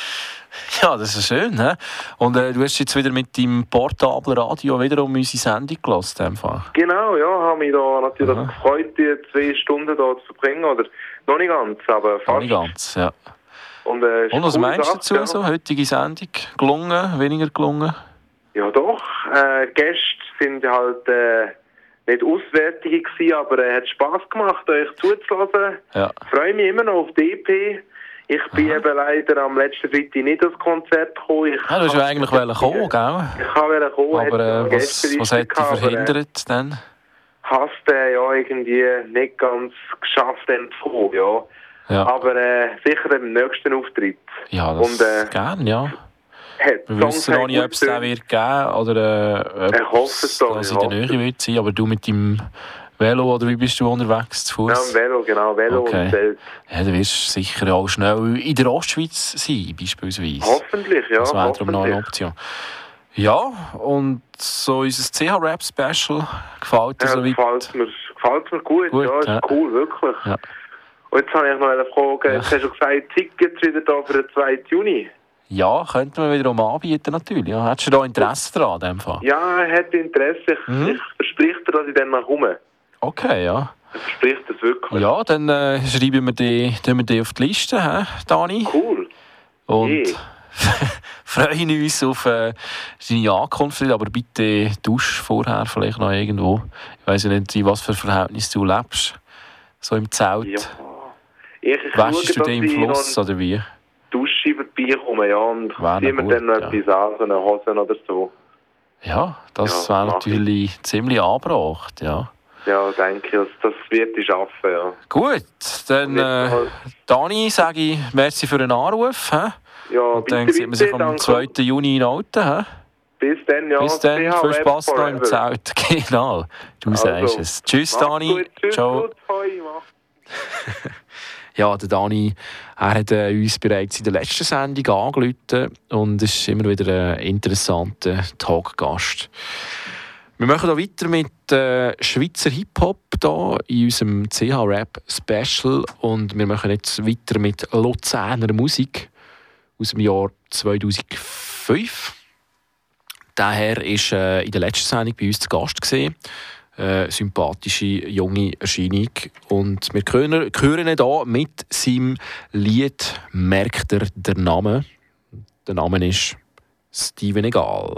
Ja, das ist schön. He? Und äh, du hast jetzt wieder mit deinem portablen Radio wieder um unsere Sendung gehört. Einfach. Genau, ja, habe mich da natürlich Aha. gefreut, die zwei Stunden hier zu verbringen. Oder noch nicht ganz, aber fast. Noch nicht ganz, ja. Und, äh, Und was meinst du dazu, ja. so heutige Sendung? Gelungen, weniger gelungen? Ja doch, äh, Gäste sind halt äh, nicht auswärtige gewesen, aber es äh, hat Spass gemacht, euch zuzuhören. Ja. Ich freue mich immer noch auf die E P. Ich bin Aha. eben leider am letzten Freitag nicht ans Konzert gekommen. Ich ja, du wolltest eigentlich kommen, gell? Ich wollte kommen. Aber äh, was, was hat dich verhindert denn? Hast du äh, ja irgendwie nicht ganz geschafft, dann zu kommen, ja. Ja. Aber äh, sicher im nächsten Auftritt. Ja, das und, äh, gern, ja. Wir wissen noch nicht, ob es den wird geben oder äh, ob ich hoffe es doch, das in der Nähe wird sein. Aber du mit deinem Velo, oder wie bist du unterwegs zu Fuß? Ja, im Velo, genau. Velo okay. und Zelt. Ja, du wirst sicher auch schnell in der Ostschweiz sein, beispielsweise. Hoffentlich, ja. Das wäre darum noch eine Option. Ja, und so unser C H-Rap-Special gefällt dir ja, so weit? Gefällt mir, gefällt mir gut, gut, ja, ist ja. cool, wirklich. Ja. Und jetzt habe ich noch eine Frage. Ja. Jetzt hast du gesagt, Tickets wieder da für den zweiten Juni. Ja, könnten wir wiederum anbieten, natürlich. Ja, hättest du da Interesse daran, in dem Fall? Ja, ich hätte Interesse. Ich, mhm. ich verspreche dir, dass ich dann mal komme. Okay, ja. Ich verspreche das wirklich. Ja, dann äh, schreiben wir die, wir die auf die Liste, he, Dani. Cool. Und yeah. freuen uns auf äh, deine Ankunft, aber bitte dusch vorher vielleicht noch irgendwo. Ich weiss ja nicht, in was für Verhältnis du lebst. So im Zelt. Ja. Ich, ich Wäschst du den im Fluss oder wie? Dusche vorbeikomme, ja, und ziehen wir dann noch ja. etwas an, so eine Hose oder so. Ja, das ja, wäre natürlich ich. ziemlich angebracht, ja. Ja, denke ich, das wird ich schaffen, ja. Gut, dann äh, Dani, sage ich merci für den Anruf. He? Ja, und bitte, dann sieht man sich am zweiten Juni in Alten. He? Bis dann, ja. Bis dann, viel Spass noch im Zelt. Genau, du also, sagst es. Tschüss, Dani. Gut, tschüss, ciao. Gut, hoi, ja, der Dani, er hat äh, uns bereits in der letzten Sendung angerufen und ist immer wieder ein interessanter Talkgast. Wir machen hier weiter mit äh, Schweizer Hip-Hop hier in unserem C H-Rap-Special und wir machen jetzt weiter mit Luzerner Musik aus dem Jahr zweitausendfünf. Der Herr war äh, in der letzten Sendung bei uns zu Gast gewesen. Äh, sympathische junge Erscheinung. Und wir hören, hören ihn hier mit seinem Lied «Merkt er den Namen». Der Name ist Steven Egal.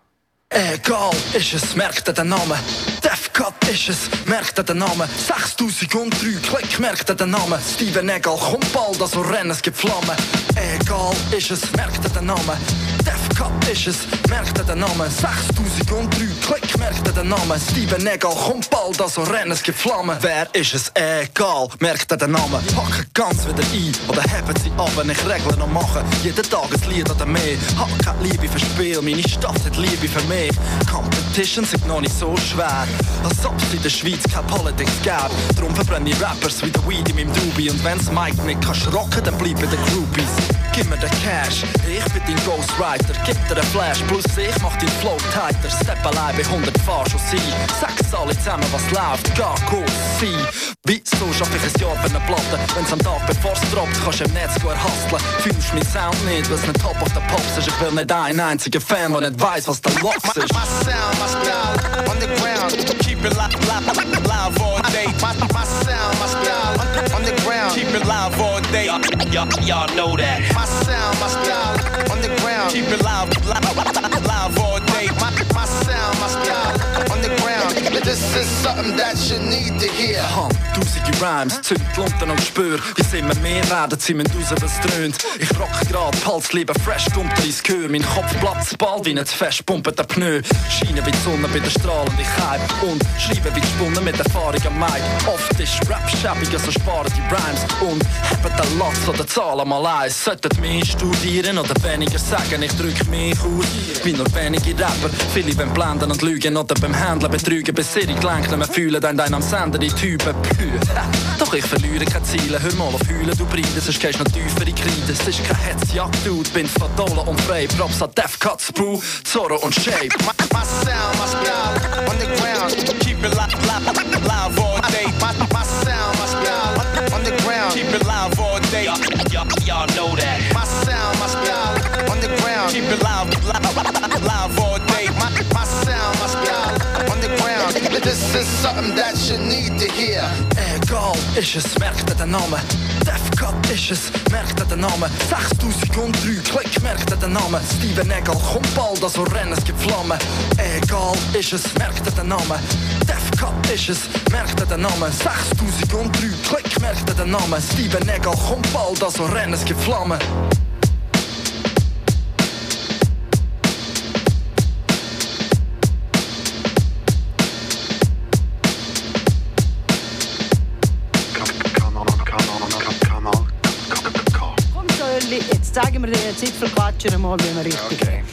Egal ist es, merkt er den Namen. Defcat ist es, merkt er den Namen. sechstausenddrei, Klick, merkt er den Namen. Steven Egal, kommt bald, also rennen, es gibt Flammen. Egal ist es, merkt er den Namen. Defcat ist es, merkt er den Namen. sechstausenddrei, Klick, merkt er den Namen. Steven Egal, kommt bald, also rennen, es gibt Flammen. Wer ist es? Egal, merkt er den Namen. Packen ganz wieder ein, oder heben sie ab, wenn ich Regeln noch mache. Jeden Tag ein Lied oder mehr. Hab keine Liebe für Spiel, meine Stadt hat Liebe für mich. Competition sind noch nicht so schwer, als ob es in der Schweiz keine Politics gäbe. Darum verbrenne ich Rappers wie der Weed in meinem Dubi. Und wenn's Mike nicht kannst rocken, dann bleiben die Groupies. Gib mir den Cash, ich bin dein Ghostwriter. Gib dir den Flash, plus ich mach dein Flow tighter. Step allein bei hundert Fahr schon sein. Sag's alle zusammen, was läuft, gar gut sein. Wieso schaff ich ein Jahr bei einer Platte? Wenn's am Tag bevor's droppt, kannst du im Netz gut hustlen. Fühlst mein Sound nicht, weil's nicht Top of the Pops ist. Ich will nicht ein einziger Fan, der nicht weiss, was der Lox ist. My sound, my style, on the ground. Keep it live, live, live all day. My, my sound, my style, on the ground. Keep it live all day. Y'all, y'all know that. My sound, my style, on the ground. Keep it live, live, live all day. My, my sound, my style, on the ground. This is something that you need to hear. Hand, tausende Rhymes, zünd Lunten und spür. Wie sind wir mehr werden, ziehen wir raus, was dröhnt. Ich rock grad, Pulse, lieber fresh, kommt er ins Gehör. Mein Kopf platzt bald wie ein zu fest pumpender Pneu. Scheine wie die Sonne bei der strahlenden Hype. Und schreibe wie gesponnen mit Erfahrung am Mic. Oft ist Rap schäbiger, so sparen die Rhymes. Und hebt den Latz oder zahlen mal eins. Solltet mehr studieren oder weniger sagen, ich drück mich aus. Wie nur wenige Rapper, viele beim Blenden und Lügen oder beim Handeln betrügen. Bis sie die Gelenke nicht mehr fühlen, dann dein am Sender die Typen Püh. Doch ich verliere keine Ziele, hör mal auf Heulen, du Bride, sonst gehst noch tiefer in Kreide. Es ist kein Hetzjagd, Dude, bin verdolen und frei. Props an Defcat, Spoo, Zorro und Shape. My, my sound, my style, on the ground. Keep it live, live, live all day. My, my sound, my style, on the ground. Keep it live all day. Y'all, y'all know that. My sound, my style, this is something that you need to hear. Egal ist es, merkt ihr den Namen. Defcott ist es, merkt ihr den Namen. sechstausenddrei, klick, merkt ihr den Namen. Steven Egal, kommt bald, also rennen, es gibt Flammen. Egal ist es, merkt ihr den Namen. Defcott ist es, merkt ihr den Namen. sechstausenddrei, klick, merkt ihr den Namen. Steven Egal, kommt bald, also rennen, es gibt Flammen. Jetzt zeigen wir den Zipfelquatscher mal, wie wir richtig okay.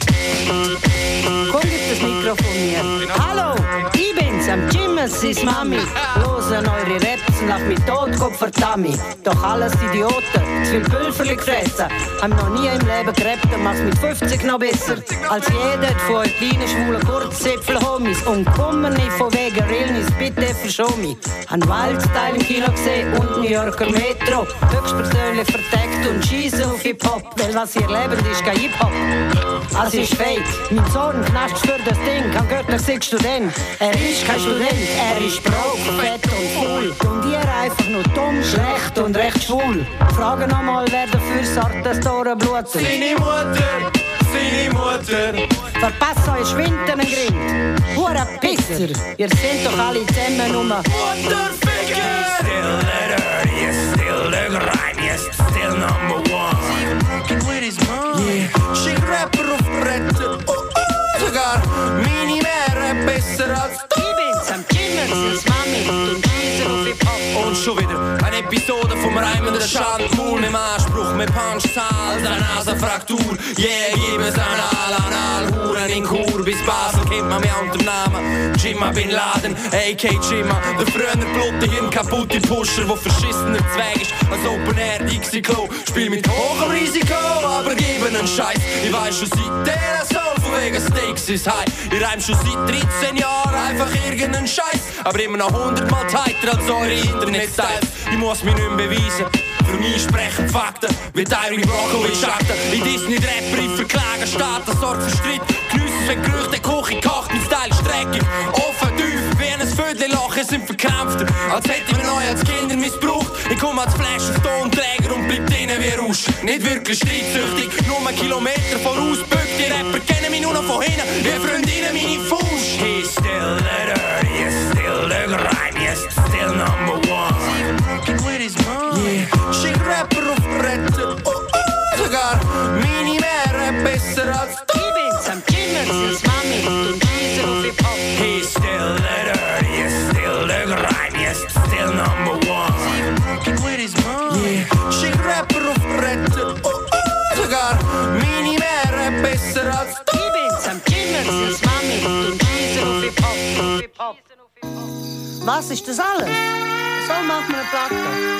Komm, gib das Mikrofon mir. Hallo, ich bin's, am Jimmes, sis Mami. Losen eure Raps und lach mich tot, Gott verdammt. Doch alles Idioten, zu viel Pülferli gefressen. Haben noch nie im Leben gerappt, dann mach's mit fünfzig noch besser. Als jeder von euch kleinen, schwulen Kurzzipfel-Homies. Und kommen nicht von wegen Realness, bitte verschau mich. Han Wildstyle im Kino gesehen und New Yorker Metro. Höchstpersönlich verdeckt und schiessen auf Hip-Hop. Weil was ihr lebt, ist kein Hip-Hop. Also ist fake. Mein Sohn knascht für das Ding, kann göttlich sein Student. Er ist kein Student, er ist broke, fett und faul. Und ihr einfach nur dumm, schlecht und recht schwul. Frage nochmal, wer dafür sorgt, dass Tore bluten. Seine Mutter, seine Mutter. Verpasst euch Schwinden und Grind. Hure Pisser, ihr seid doch alle zusammen nur Mutterficker! Still the dirtiest, still the grimiest, still number one. Working with his mom. Yeah, schick Rapper auf Bretter. Oh, oh, sogar meine Mehr besser als du. Ich bin's, am Jimmer, sis Mami. Und schiessen auf Hip-Hop. Und schon wieder eine Episode vom Reimen der Schandmul. Mit Anspruch, mit Punchzahl, der Nasenfraktur. Yeah, gib es an Al, an Al, Huren in Chur. Bis Basel kennt man mich unter dem Namen Jimma Bin Laden, a k a. Jimma. Der früher blutige Hirn kaputte Pusher, der verschissener Zweig ist als Open-Air Dixie-Klo. Spiel mit hohem Risiko, aber gib einen Scheiß. Ich weiss schon seit der so, von wegen Steaks ist high. Ich reim schon seit dreizehn Jahren einfach irgendeinen Scheiß. Aber immer noch hundertmal tighter als eure Internet-Styles. Ich muss mich nicht mehr beweisen. Für mich sprechen Fakten, wie Tyrie Brockovich-Akten. In Disney Rapper, ich verklagen Staaten, sorgt für Streit. Geniessen, wenn Gerüchte in die Küche kocht, mein Style ist dreckig. Offen, tief, wie ein Vödel-Lachen sind verkrampfter. Als hätte ich neu als Kinder missbraucht. Ich komme als Flash auf Tonträger und bleib drinnen wie Rausch. Nicht wirklich streitsüchtig, nur einen Kilometer voraus. Bückt die Rapper kennen mich nur noch von hinten, wie Freundinnen meine Fuß. He's still the dirtiest, still the grimiest, still number one. Working with his mom. Yeah, schick Rapper auf Bretter. Oh, oh, sogar meine Mehr besser als du. Ich bin's, am Jimmer, sis Mami. Und schiessen auf Hip-Hop. He's still the dirtiest, still the grimiest, still number one. Working with his mom. Yeah, schick Rapper auf Bretter. Oh, oh, sogar meine Mehr besser als du. Ich bin's, am Jimmer, sis Mami. Und schiessen auf Hip-Hop. Hip-Hop. Was ist das alles? So macht man eine Platte.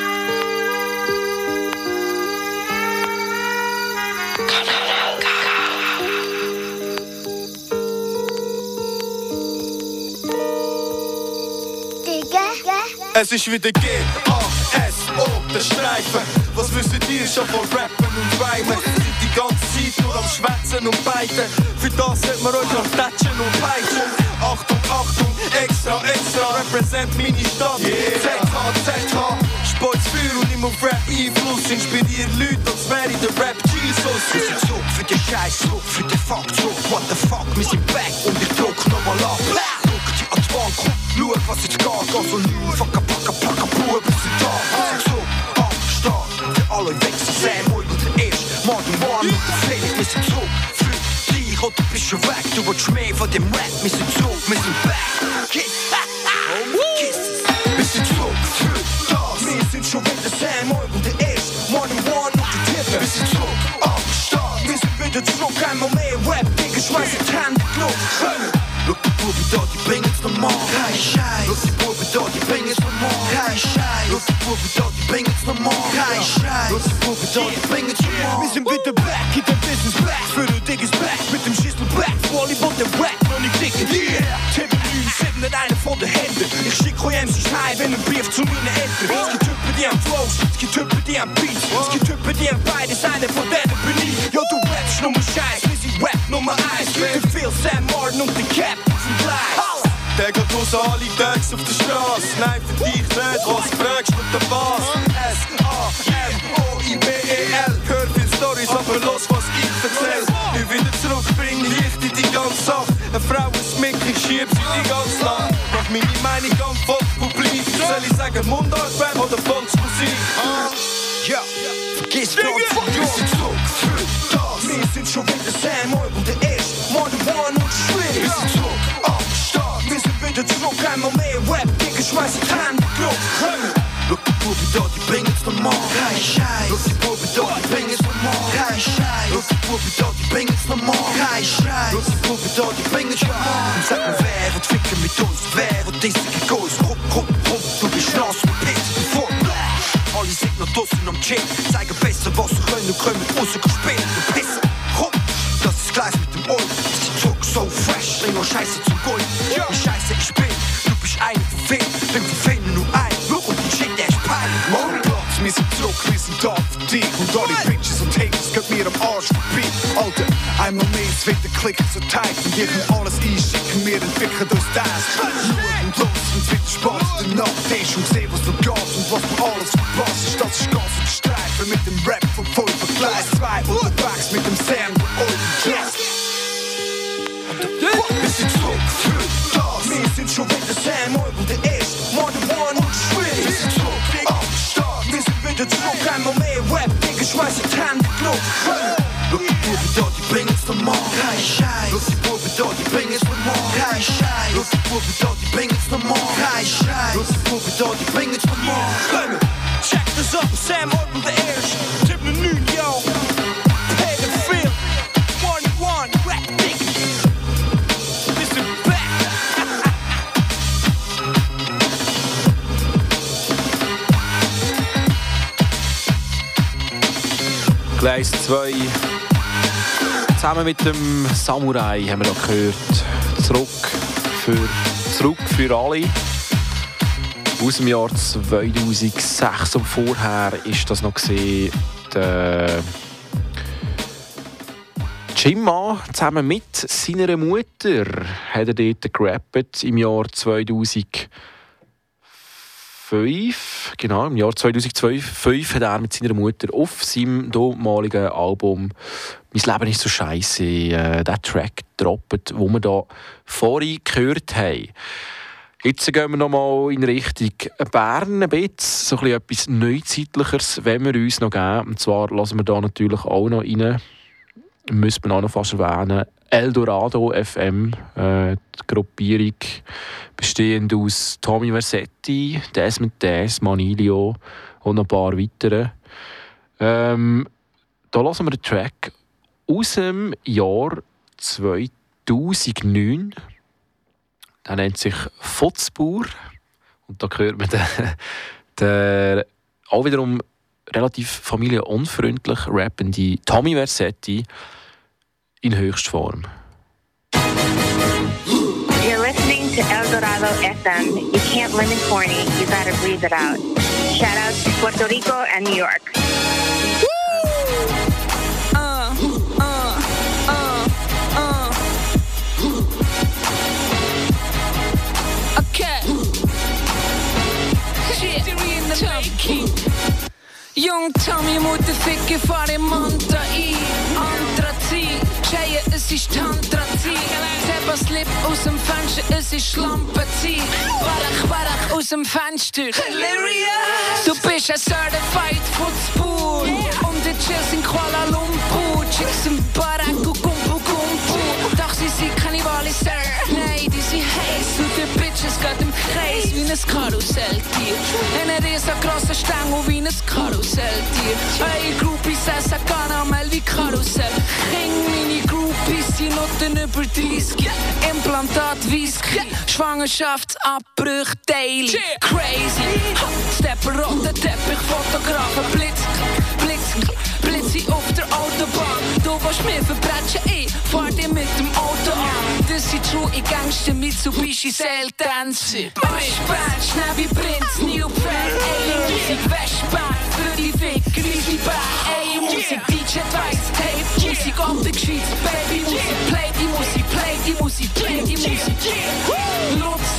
Es ist wieder G A S O, der Streifen. Was wisst ihr schon von Rappen und Rhymen? Sind die ganze Zeit nur am Schwätzen und Beiten. Für das hat man euch noch Tatschen und Peitschen. Achtung, Achtung, extra, extra, represent meine Stadt. Yeah. Z H, Z H, Sports für und nimm auf Rap Einfluss. Inspiriert Leute, als wäre ich der Rap Jesus. Wir sind zurück für den Scheiß, zurück für den Fuck, zurück, what the fuck, wir sind back und ich druck nochmal ab. Druck die an die Wand, schau, was jetzt geht, also lügen, fucka, packa, packa, Buh, wir sind da. Wir sind zurück, am Start, für alle wechseln, Sam, heute der Erste, Martin One und der Felix, wir sind zurück. Für dich, oder bist schon weg, du willst mehr von dem Rap, wir sind zurück, wir sind back. Kiss, Kisses, wir sind zurück für das. Wir sind schon wieder Sam, heute der Erste, Martin One und der Tippe, wir sind zurück, am Start. Wir sind wieder zurück, einmal mehr Rap, Digga, schmeiß die Hände in die Luft. Schau die Buben da, die bringen's normal. Kein Scheiß. Schau die Buben da, die bringen's normal. Kein Scheiß. Schau die Buben da, die bringen's normal. Kein Scheiß. Schau die Buben da, die bringen's normal. Wir sind wieder back, in der Business back. Für den Diggas back, mit dem Schüssel back. Volleyball, der Rap, noch nicht dicken. Yeah. Tippen neun sieben, nicht einer von den Händen. Ich schick euch M Cs heim, wenn ein Brief zu meinen Eltern. Es gibt Typen, die haben Flows, es gibt Typen, die haben Beats. Es gibt Typen, die haben beides, einer von denen bin ich. Ja, du rappst Nummer Scheiß, wir sind Rap Nummer eins. Mit dem Phil, Sam Martin und den Cap. Der geht los an alle Tags auf der Straße. Nein, für dich nicht, was fragst du der was? S A M O I B E L. Hör viele Storys, aber los, was ich erzähl. Ich wieder zurück, bring Licht in die ganze Sache. Eine Frau ist Mick, ich schieb sie die ganze Nacht. Mach meine Meinung am Volkspublik. Soll ich sagen Mundart-Rap oder Volksmusik? Ja, vergiss Gott, wir sind zurück für das. Wir sind schon wieder Sam Eubel, der erste, More than One und Schwede. Wir sind zurück am Start, wir sind wieder zurück, einmal mehr Rap, Digga, schmeiß die Hände Luft. Look die Bubi da, die bringen's normal. Kein Scheiß. Look die Bubi da, die bringen's normal. Kein Scheiß. Look die Bubi da, die bringen's normal. Kein Scheiß. Look die Bubi da, die bringen's normal. Und sag mir, wer wird ficken mit uns? Wer wird diese Gegos? Rupp, rupp, rupp, du bist nass und piss vor. Alle sind noch draussen am Gym. Zeigen besser, was sie können und können mit uns gespielt und pissen. Rupp, das ist gleich mit dem Old. Sie zog so fresh, bring noch Scheiße zum Gold. Die Scheiße, ich bin, du bist einer von vielen. Bin von vielen nur ein. Und die Shit, der ist peinlich. Morgen Platz, wir sind zurück, wir sind da für dich. Und alle Bitches und Haters geht mir am Arsch vorbei. Alter, einmal mehr, es wird der Klick so tight. Und ihr könnt alles einschicken, wir entwickeln uns das. Schauen und los, und es wird Spaß in der Nacht ist. Und sehen, was noch geht und was noch alles verpasst ist. Das ist ganz und Streifen mit dem Rap von Volver Gleis zwei. Unterwegs mit dem Sam und Olden Jazz. Wir sind zurück für das. Wir sind schon wieder Sam Eubel, der erste, More than One und Schwede. Wir sind zurück am Start, wir sind wieder zurück, einmal mehr Rap, Digga, schmeiß die Hände in die Luft. Look die Bubi da, die bringen's normal. Kein Scheiß. Look die Bubi da, die bringen's normal. Kein Scheiß. Look die Bubi da, die bringen's normal. Kein Scheiß. Look die Bubi da, die bringen's normal. Check this up, Sam Eubel, der erste, Tipp ne New Yo. Pay the feel, One One, Rap, Digga. Gleis zwei. Zusammen mit dem Samurai haben wir da gehört. Zurück für, zurück für alle. Aus dem Jahr zweitausendsechs und vorher ist das noch gesehen. Der Jimma zusammen mit seiner Mutter hat er dort gerappt im Jahr zweitausendfünf. Genau, im Jahr zweitausendfünf hat er mit seiner Mutter auf seinem damaligen Album «Mein Leben ist so scheisse» äh, den Track gedroppt, den wir da vorhin gehört haben. Jetzt gehen wir noch mal in Richtung Bern ein bisschen, so ein bisschen etwas Neuzeitlicheres, wenn wir uns noch geben. Und zwar lassen wir da natürlich auch noch rein, müssen wir auch noch fast erwähnen, Eldorado F M, äh, die Gruppierung bestehend aus Tommy Versetti, Desmond Des, Manilio und noch ein paar weitere. Ähm, da lassen wir einen Track aus dem Jahr zweitausendneun. Der nennt sich Fotzbur. Und da hört man den, den auch wiederum relativ familienunfreundlich rappende Tommy Versetti in Höchstform. You're listening to Eldorado F M. You can't live in corny. You gotta breathe it out. Shout out to Puerto Rico and New York. Uh, uh, uh, uh. Okay. Shit, Jung Tommy, Mutter ficke, fahr im Manta ein. Anthrazit, Tjeje, es ist Tantrazit. Sebas Lip aus dem Fenster, es ist Schlampenzieh. Barach, barach aus dem Fenster. Hilarious! Du bist ein Certified Footspur. Und die Chills in Kuala Lumpur. Chicks in Barack und Kumpu Kumpu. Doch sie sind Kannibali, Sir. Nein, die sind heiß. Und die Bitches geht im Kreis wie ein Karusselltier. Eine riesengroße Stange wie ein Karusselltier. Hey, Groupies essen Karamell wie Karussell. King, meine Groupies, die Noten über dreißig. Implantat Whisky, Schwangerschaftsabbrüche daily. Crazy, Stepper auf den Teppich, Fotografen, Blitz, Blitz, Blitzi auf der Autobahn. Du willst mir verbrechen, ich fahr dir mit dem Auto an. Das sind true, ich Gangster, Mitsubishi, Seiltänzer. Bushband, schnell wie Prinz, New Brand. Ey, Musik, Westband, für die Ficker, Easy Band. Ey, Musik, D J Weiss, Tape, Musik auf der Geschwitz, Baby, Musik, play die Musik, play die Musik, play die Musik. Lutz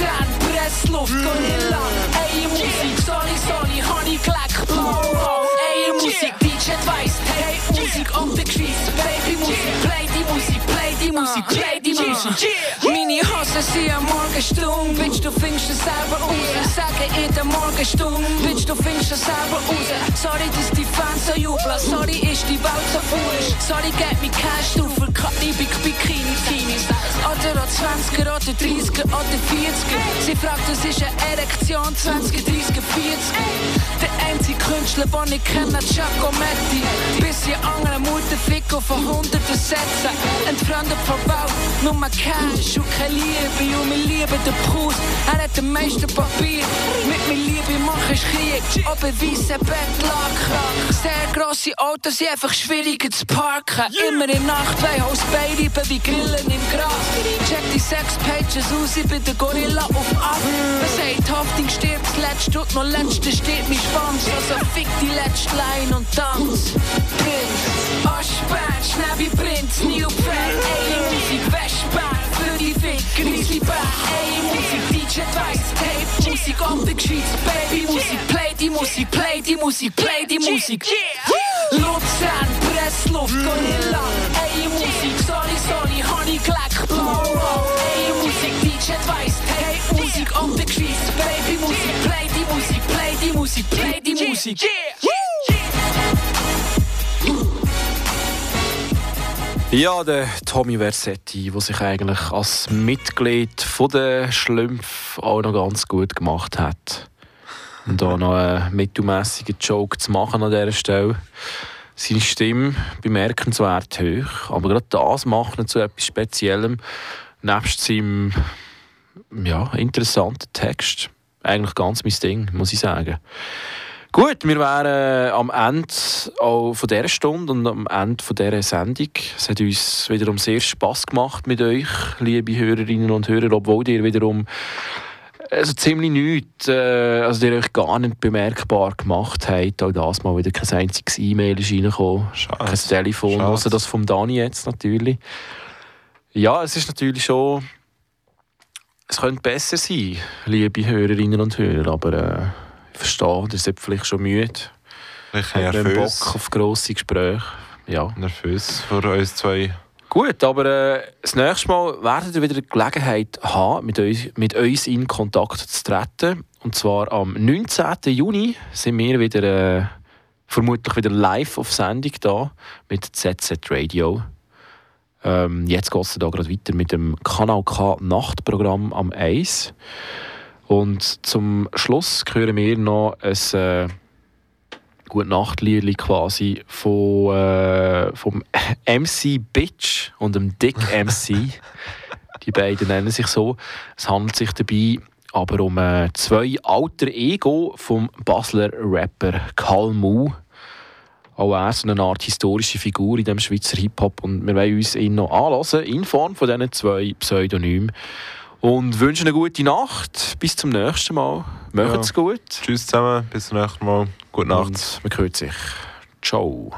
Gorilla. Ey, Musik, sorry, sorry, Honey, Glack, Blau. Ey, Musik, D J weiss, hey, Musik, untergeschweißt. Baby, Musik, play die Musik, play die Musik, play die Musik. Meine Hose sind am Morgenstunde, Bitch, du findest es selber raus. Sage in der Morgenstunde, Bitch, du findest es selber raus. Sorry, dass die Fans so jubeln, sorry, ist die Welt so foolish. Sorry, gib mir Cash, du für Karibik, Bikini, Teenies. Oder auch zwanziger oder dreißiger oder vierziger. Sie fragt, was ist eine Erektion, zwanziger, dreißiger, vierziger. Der einzige Künstler, den ich kenne, Giacometti. Bisschen andere Mutterficker von hunderten Sätzen. Entfremdet von Welt, nur Cash und keine Liebe. Und wir lieben den Preis, er hat den meisten Papier. Mit mir Liebe mache ich Krieg, oben weiße Bettlaken. Sehr grosse Autos sind einfach schwieriger zu parken. Immer in Nacht, zwei Haus Beirieben wie Grillen im Gras. Check die sechs Pages aus, ich bin der Gorilla auf acht. Man sagt, Hafting stirbt zuletzt und noch letzte stirbt mein Schwanz. Also fick die letzte Line und tanz. Prinz, Aschband, schnell wie Prinz, New Brand. Ey, Musik, Westband, für die Fick, Grizzly Band. Ey, Musik, D J weiss, Tape, Musik, untergeschweißt, Baby, Musik, play die Musik, play die Musik, play die Musik. Luzern, Pressluft, Gorilla. Ey, Musik, sorry, sorry, Honey, Glack, Blau. Ey, Musik, D J weiss, Tape, Musik, untergeschweißt, Baby, Musik, play die Musik, play die Musik, play die Musik. Ja, der Tommy Versetti, der sich eigentlich als Mitglied von der Schlümpf auch noch ganz gut gemacht hat. Und da noch einen mittelmässigen Joke zu machen an dieser Stelle. Seine Stimme bemerkenswert hoch, aber gerade das macht ihn zu etwas Speziellem. Nebst seinem ja, interessanten Text. Eigentlich ganz mein Ding, muss ich sagen. Gut, wir wären am Ende auch von dieser Stunde und am Ende von dieser Sendung. Es hat uns wiederum sehr Spass gemacht mit euch, liebe Hörerinnen und Hörer, obwohl ihr wiederum also ziemlich nichts, äh, also ihr euch gar nicht bemerkbar gemacht habt. Auch das mal wieder kein einziges E-Mail ist reingekommen, kein Telefon, außer das vom Dani jetzt natürlich. Ja, es ist natürlich schon, es könnte besser sein, liebe Hörerinnen und Hörer, aber äh, ich verstehe, ihr seid vielleicht schon müde. Ich habe nervös. Bock auf grosse Gespräche. Ja. Nervös für uns zwei. Gut, aber äh, das nächste Mal werdet ihr wieder die Gelegenheit haben, mit uns, mit uns in Kontakt zu treten. Und zwar am neunzehnten Juni sind wir wieder, äh, vermutlich wieder live auf Sendung da mit Z Z Radio. Ähm, jetzt geht es da gerade weiter mit dem Kanal K Nachtprogramm am eins. Und zum Schluss hören wir noch ein äh, Gute-Nacht-Liedli quasi von, äh, vom M C Bitch und dem Dick M C. Die beiden nennen sich so. Es handelt sich dabei aber um äh, zwei alter Ego vom Basler Rapper Kalmu. Auch er ist eine Art historische Figur in dem Schweizer Hip-Hop. Und wir wollen uns ihn noch anhören in Form von diesen zwei Pseudonymen. Und wünschen eine gute Nacht. Bis zum nächsten Mal. Macht's ja. gut. Tschüss zusammen. Bis zum nächsten Mal. Gute Nacht. Und man hört sich. Ciao.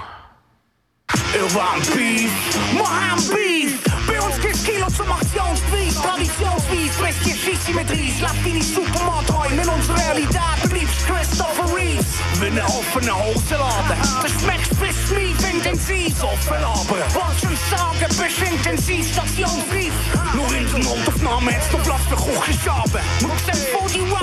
Wir waren Beef, wir haben Beef. Bei uns gibt's Kilo zum Aktionspreis. Traditionsweise, frisst ihr Scheisse mit Reis. Lass deine Supermarkträume in unserer Realität. Bleibst Christopher Reeves. Wie eine offene Hosenladen. Das schmeckt bis Schmied intensiv. Offen aber, was schon sagen, bist intensiv stationsreif. Nur in der Notaufnahme hättest du Platz für Küchenschaben. Wir sehen vor die